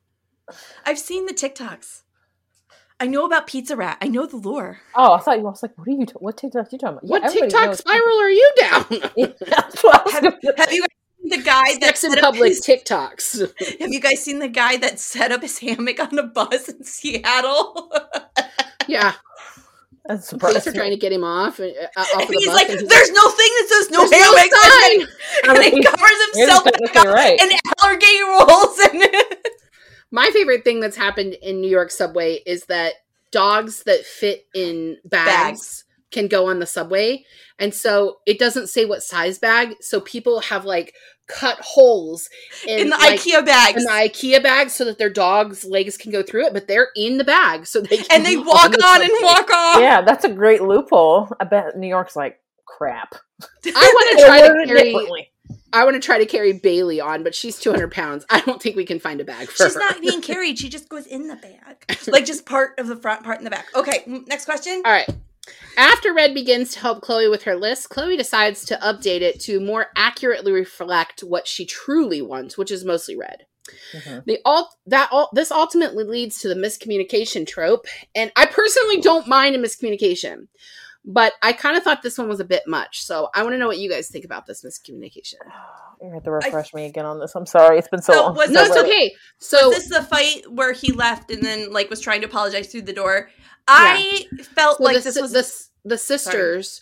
I've seen the TikToks. I know about Pizza Rat. I know the lore. oh, I thought you. I was like, what are you? T- what TikTok you talking about? Yeah, What everybody TikTok knows- spiral are you down? Yeah, that's what I was Have, gonna- have you guys seen the guy that Sex in set up public his, TikToks. Have you guys seen the guy that set up his hammock on a bus in Seattle? Yeah, That's police are surprising. trying to get him off. And, uh, off of the He's bus, like, and he's there's no thing that says no There's no hammock. sign. And I he mean, covers You're himself back technically up right. in alligator rolls. And My favorite thing that's happened in New York subway is that dogs that fit in bags, Bags. can go on the subway. And so it doesn't say what size bag. So people have like cut holes in, in the like, IKEA bags. in the IKEA bag so that their dog's legs can go through it, but they're in the bag. So they can and they go walk the on and subway. walk off. Yeah, that's a great loophole. I bet New York's like crap. I want to try They to worded it carry differently. I want to try to carry Bailey on, but she's two hundred pounds. I don't think we can find a bag for She's her. not being carried. She just goes in the bag. Like just part of the front, part in the back. Okay, m- next question. All right. After Red begins to help Chloe with her list, Chloe decides to update it to more accurately reflect what she truly wants, which is mostly Red. Mhm. The alt that all this ultimately leads to the miscommunication trope, and I personally don't mind a miscommunication, but I kind of thought this one was a bit much. So I want to know what you guys think about this miscommunication. You have to refresh me again on this. I'm sorry. It's been so So long. was No, So it's wait. okay. So Was this the fight where he left and then like was trying to apologize through the door? I felt So like the, this si- was the, s- the sisters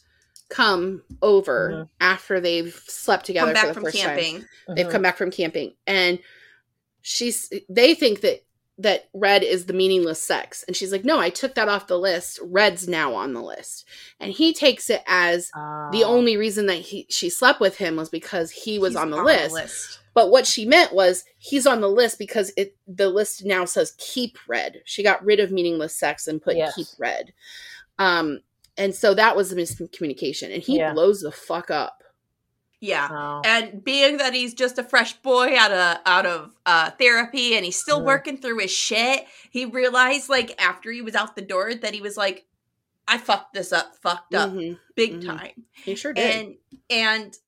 come over Mhm. after they've slept together Come back for the from first camping. time. They've Mhm. come back from camping, and she's they think that that red is the meaningless sex, and she's like, no, I took that off the list. Red's now on the list, and he takes it as the Oh. only reason that he she slept with him was because he was He's on the list. list. But what she meant was he's on the list because it the list now says keep red. She got rid of meaningless sex and put Yes. keep red. Um, and so that was the miscommunication, and he Yeah. blows the fuck up. Yeah. Oh. And being that he's just a fresh boy out of out of uh, therapy and he's still Mhm. working through his shit, he realized like after he was out the door that he was like, I fucked this up, fucked up Mhm. big Mhm. time. He sure did. And and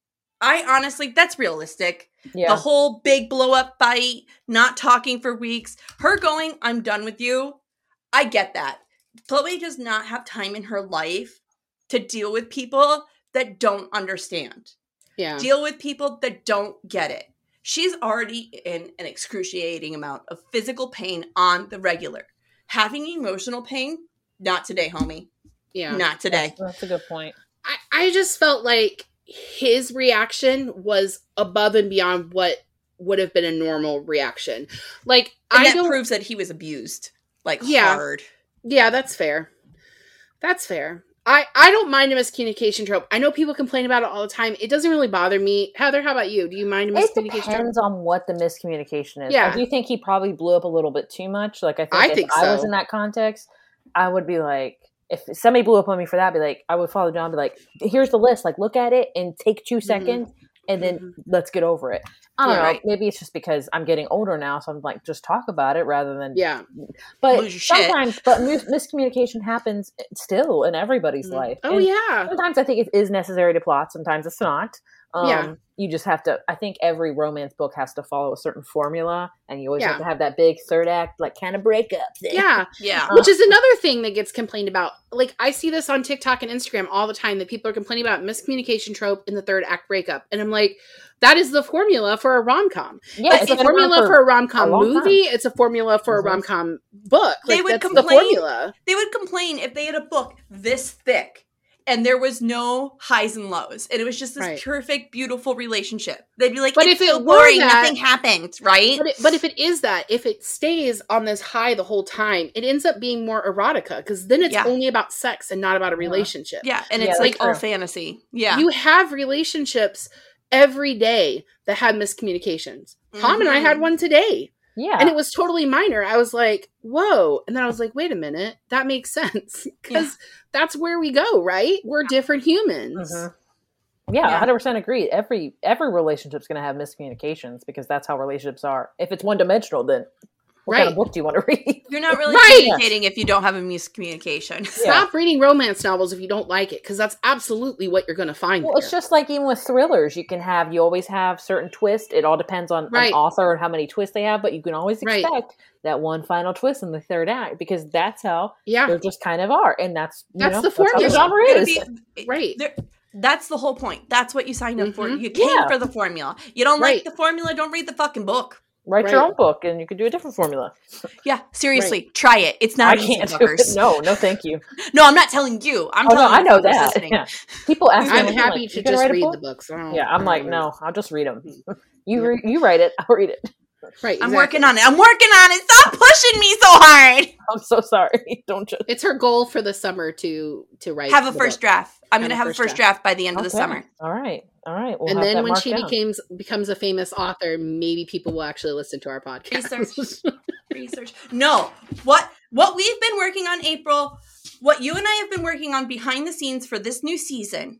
I honestly, that's realistic. Yeah. The whole big blow up fight, not talking for weeks, her going, I'm done with you. I get that. Chloe does not have time in her life to deal with people that don't understand. yeah. Deal with people that don't get it. She's already in an excruciating amount of physical pain on the regular. Having emotional pain, not today, homie. Yeah. Not today. That's, that's a good point. I, I just felt like his reaction was above and beyond what would have been a normal reaction. Like, And I that don't. proves that he was abused. Like, Yeah. hard. Yeah, that's fair. That's fair. I, I don't mind a miscommunication trope. I know people complain about it all the time. It doesn't really bother me. Heather, how about you? Do you mind a It miscommunication trope? depends on what the miscommunication is. Yeah. I do think he probably blew up a little bit too much. Like I think I if think I was so. in that context, I would be like, if somebody blew up on me for that, I'd be like, I would follow John, be like, here's the list. Like, look at it and take two Mhm. seconds, and then Mhm. let's get over it. I don't Yeah. know. Right. Maybe it's just because I'm getting older now, so I'm like, just talk about it rather than. Yeah. But Lose your shit. sometimes, but mis- miscommunication happens still in everybody's Mhm. life. Oh, And yeah. sometimes I think it is necessary to plot. Sometimes it's not. Um, Yeah. You just have to. I think every romance book has to follow a certain formula, and you always Yeah. have to have that big third act, like kind of breakup thing. Yeah. Yeah. Which is another thing that gets complained about. Like, I see this on TikTok and Instagram all the time that people are complaining about miscommunication trope in the third act breakup. And I'm like, that is the formula for a rom-com. Yeah, It's a been around formula for, a rom-com a long movie. It's a formula for Mhm. a rom-com book. They Like, would that's the complain- formula. They would complain if they had a book this thick and there was no highs and lows. And it was just this Right. perfect, beautiful relationship. They'd be like, But it's if it so were boring, that- nothing happened, right? But, it, but if it is that, if it stays on this high the whole time, it ends up being more erotica because then it's Yeah. only about sex and not about a relationship. Yeah, and Yeah, it's that's like all true. fantasy. Yeah. You have relationships every day that have miscommunications. Tom and I had Mhm. one today. Yeah, And it was totally minor. I was like, whoa. And then I was like, wait a minute. That makes sense. Because that's where we go, right? We're different humans. Mhm. Yeah, Yeah. one hundred percent agree. Every every relationship's going to have miscommunications because that's how relationships are. If it's one dimensional, then what kind Right. of book do you want to read? You're not really Right. communicating if you don't have a miscommunication. Stop reading romance novels if you don't like it, because that's absolutely what you're going to find. Well, there. it's just like even with thrillers, you can have you always have certain twists. It all depends on Right. an author and how many twists they have, but you can always Right. expect that one final twist in the third act because that's how yeah. they just kind of are, and that's you That's know, the how formula. genre Gonna is. be- Right. there- That's the whole point. That's what you signed up for. Mhm. You came Yeah. for the formula. You don't Right. like the formula, don't read the fucking book. Write your Right. own book, and you can do a different formula. Yeah, seriously, try it. It's not I easy, can't do it. fuckers. No, no, thank you. No, I'm not telling you. I'm Oh no, telling I you know fuckers that. listening. Yeah. People ask me, I'm like, happy "You to gonna just write a read book?" the books. I don't- Yeah, I'm I like, don't- no, I'll just read them. Yeah. You re- you write it, I'll read it. Right. I'm exactly. working on it. I'm working on it. Stop pushing me so hard. I'm so sorry. Don't just. It's her goal for the summer to to write. Have a the first book. draft. I'm Have going to a have a first first draft by the end of the Okay. summer. All right, all right. We'll And have then that when marked she down. becomes becomes a famous author, maybe people will actually listen to our podcast. Research. Research. No. What what we've been working on, April, what you and I have been working on behind the scenes for this new season,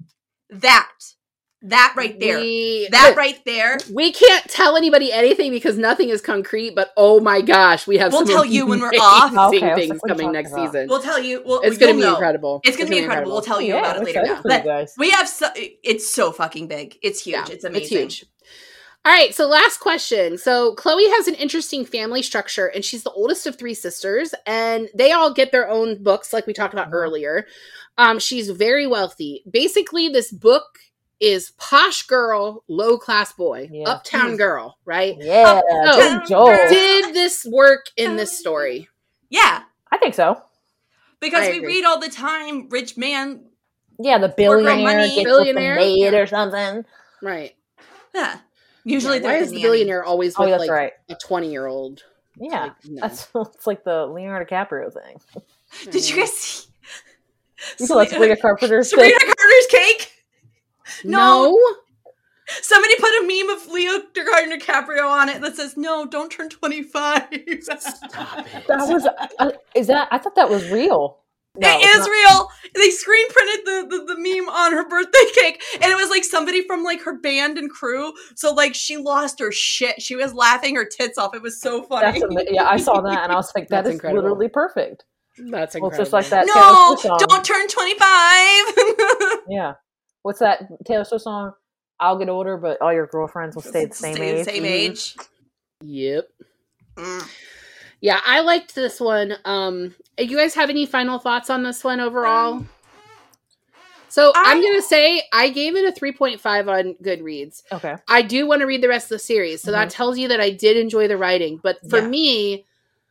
that, that right there, We, that right there, we can't tell anybody anything because nothing is concrete. But oh my gosh, we have. We'll some tell you when we're off. amazing Okay, things what are you coming talking next about? season. we'll tell you. We'll, It's going to you'll be know. incredible. It's going to be incredible. We'll tell you yeah, about it I'm later. excited for But you guys. we have so, it's so fucking big. It's huge. Yeah, It's amazing. It's huge. All right, so last question. So Chloe has an interesting family structure, and she's the oldest of three sisters, and they all get their own books, like we talked about Mhm. earlier. Um, she's very wealthy. Basically, this book is posh girl, low class boy, Yeah. uptown Hmm. girl, right? Yeah, Oh, Big Joel. Did this work in this story? Yeah. I think so. Because I we agree. read all the time, rich man Yeah, the Or grow billionaire money. gets Billionaire? with the maid Yeah. or something. Right. Yeah. Usually Yeah, they're why the is the nanny. billionaire always Oh, with that's like right. a twenty year old? Yeah, Like, no. that's it's like the Leonardo DiCaprio thing. Did you guys see? You saw that Sabrina Carpenter's thing. Sabrina Carter's cake? No. No. Somebody put a meme of Leonardo DiCaprio on it that says, "No, don't turn twenty-five." Stop it. That was uh, is that? I thought that was real. No, it it's is not. real. They screen printed the, the, the meme on her birthday cake, and it was like somebody from like her band and crew. So like she lost her shit. She was laughing her tits off. It was so funny. That's ama- yeah, I saw that and I was like, that That's is incredible. literally perfect. That's Well, incredible. it's just like that. No, Taylor Swift song. don't turn twenty-five. Yeah, what's that Taylor Swift song? I'll get older, but all your girlfriends will stay the same Stay age. the same Mhm. age. Yep. Mm. Yeah, I liked this one. Um, do you guys have any final thoughts on this one overall? Um, so I- I'm gonna say I gave it a three point five on Goodreads. Okay. I do want to read the rest of the series, so that tells you that I did enjoy the writing. But for Yeah. me,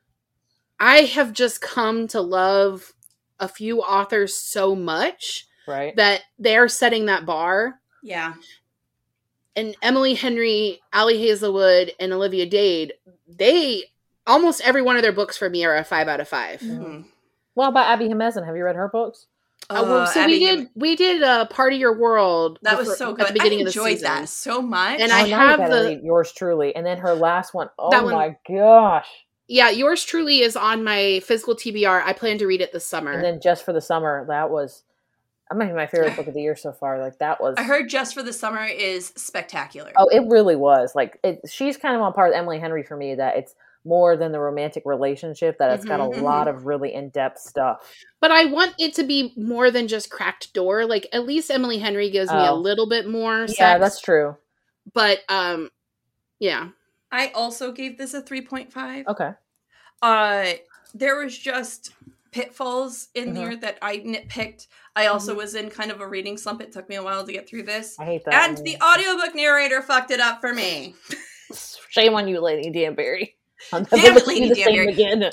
I have just come to love a few authors so much Right. that they're setting that bar. Yeah. And Emily Henry, Allie Hazelwood, and Olivia Dade, they almost every one of their books for me are a five out of five. Mhm. Well, about Abby Hemesen, have you read her books? Uh, well, Uh, so Abby, we did we did uh, Part of Your World. That before- was so at good. the beginning I of the enjoyed season. that so much. And oh, I now you have gotta the- read yours truly, and then her last one. Oh That one- my gosh! Yeah, yours truly is on my physical T B R. I plan to read it this summer. And then just for the summer, that was. I mean, my favorite book of the year so far. Like that was. I heard Just for the Summer is spectacular. Oh, it really was. Like it, she's kind of on par with Emily Henry for me. That it's more than the romantic relationship. That it's got a Mhm, lot of really in depth stuff. But I want it to be more than just cracked door. Like at least Emily Henry gives me a Oh. little bit more sex. Yeah, that's true. But um, yeah. I also gave this a three point five. Okay. Uh, there was just pitfalls in Mhm. there that I nitpicked. I also Mhm. was in kind of a reading slump. It took me a while to get through this. I hate that. And the audiobook narrator fucked it up for me. Shame on you, Lady Danbury. I'll never Damn it, listen to Lady the same Danbury. again.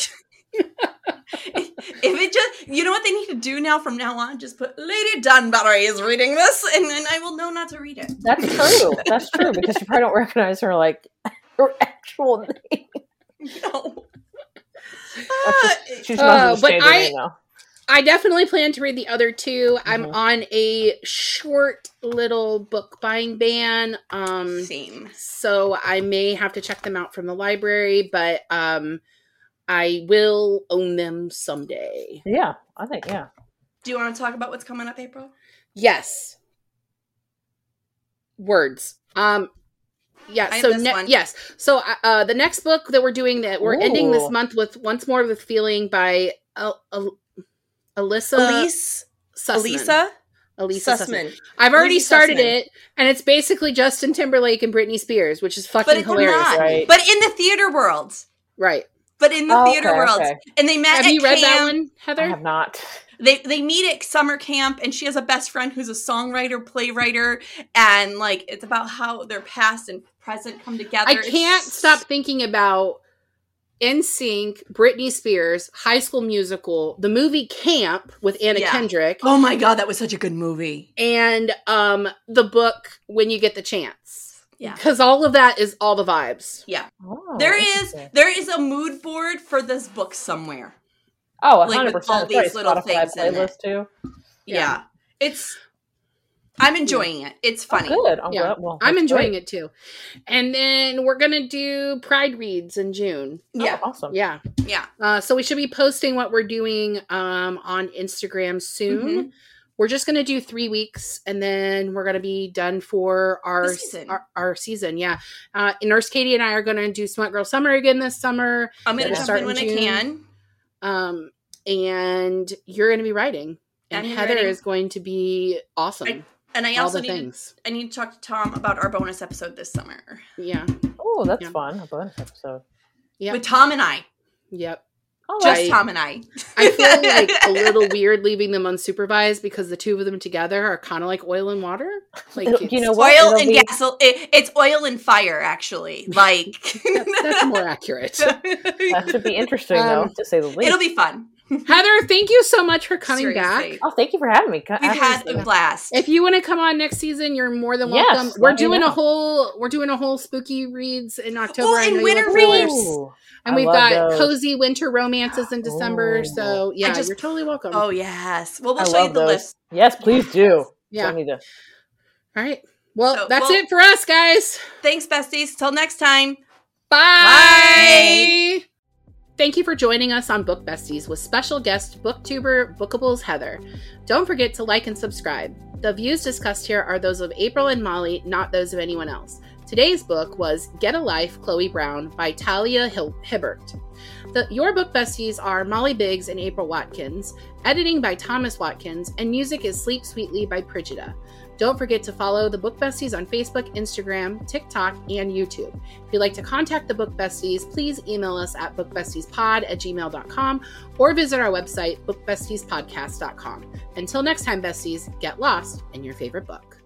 If it just, you know what they need to do now from now on? Just put Lady Dunbarry is reading this, and then I will know not to read it. That's true. That's true because you probably don't recognize her like her actual name. No. That's She's Uh, not but but I- name now. I definitely plan to read the other two. I'm Mhm. on a short little book buying ban. Um Same. so I may have to check them out from the library, but um I will own them someday. Yeah, I think yeah. Do you want to talk about what's coming up, April? Yes. Words. Um yeah, I have so this ne- one. yes. So uh, uh the next book that we're doing that we're ending this Ooh. month with Once More with Feeling by Al- Al- Alyssa Elise? Sussman. Elisa? Elisa Sussman. Sussman. I've already Elisa started Sussman. it, and it's basically Justin Timberlake and Britney Spears, which is fucking But it's hilarious. not. Right. But in the theater world. Right. But in the Oh, theater okay, world. okay. And they met Have at you read that camp. one, I Heather? have not. They they meet at summer camp, and she has a best friend who's a songwriter, playwriter, and like it's about how their past and present come together. I It's- can't stop thinking about N Sync, Britney Spears, High School Musical, the movie Camp with Anna Yeah. Kendrick, Oh my god, that was such a good movie. and um the book When You Get the Chance. Yeah. Because all of that is all the vibes. Oh, There is interesting. there is a mood board for this book somewhere. Oh, like, with hundred all percent. these little things in playlist too. Yeah. Yeah. It's I'm enjoying it. It's funny. Oh, good. I'm Yeah. glad. Well, I'm that's enjoying great. it too. And then we're gonna do Pride Reads in June. Yeah. Oh, awesome. Yeah. Yeah. Uh, so we should be posting what we're doing um, on Instagram soon. Mm-hmm. We're just going to do three weeks, and then we're going to be done for our The season. Our, our season. Yeah, uh, Nurse Katie and I are going to do Smut Girl Summer again this summer, I'm gonna We'll jump start in in when I June. can. um, and you're going to be writing, and And you're Heather writing. is going to be awesome. I- And I All also the need things. to, I need to talk to Tom about our bonus episode this summer. Yeah. Oh, that's Yeah. fun. A bonus episode. Yep. With Tom and I. Yep. Oh, Just I- Tom and I. I feel like a little weird leaving them unsupervised because the two of them together are kind of like oil and water. Like It'll- you it's- know what? Oil It'll and be- gasoline. It, it's oil and fire, actually. Like that's, that's more accurate. That should be interesting, Um, though, to say the least. It'll be fun. Heather, thank you so much for coming Seriously. back. Oh, thank you for having me. We've had a blast. If you want to come on next season, you're more than Yes, welcome. we're let me doing know. a whole we're doing a whole spooky reads in October. Oh, I and know you winter look forward- reads. Ooh, And I we've love got those. cozy winter romances in December. Ooh. So yeah, just- you're totally welcome. Oh yes. Well, we'll I show you love the those. list. Yes, please do. Yeah. Send me the- All right. Well, So, that's well- it for us, guys. Thanks, besties. Till next time. Bye. Bye. Thank you for joining us on Book Besties with special guest booktuber Bookables Heather. Don't forget to like and subscribe. The views discussed here are those of April and Molly, not those of anyone else. Today's book was Get a Life, Chloe Brown by Talia Hil- Hibbert. The, your book besties are Molly Biggs and April Watkins, editing by Thomas Watkins, and music is Sleep Sweetly by Prigida. Don't forget to follow the Book Besties on Facebook, Instagram, TikTok, and YouTube. If you'd like to contact the Book Besties, please email us at bookbestiespod at gmail dot com or visit our website, book besties podcast dot com. Until next time, besties, get lost in your favorite book.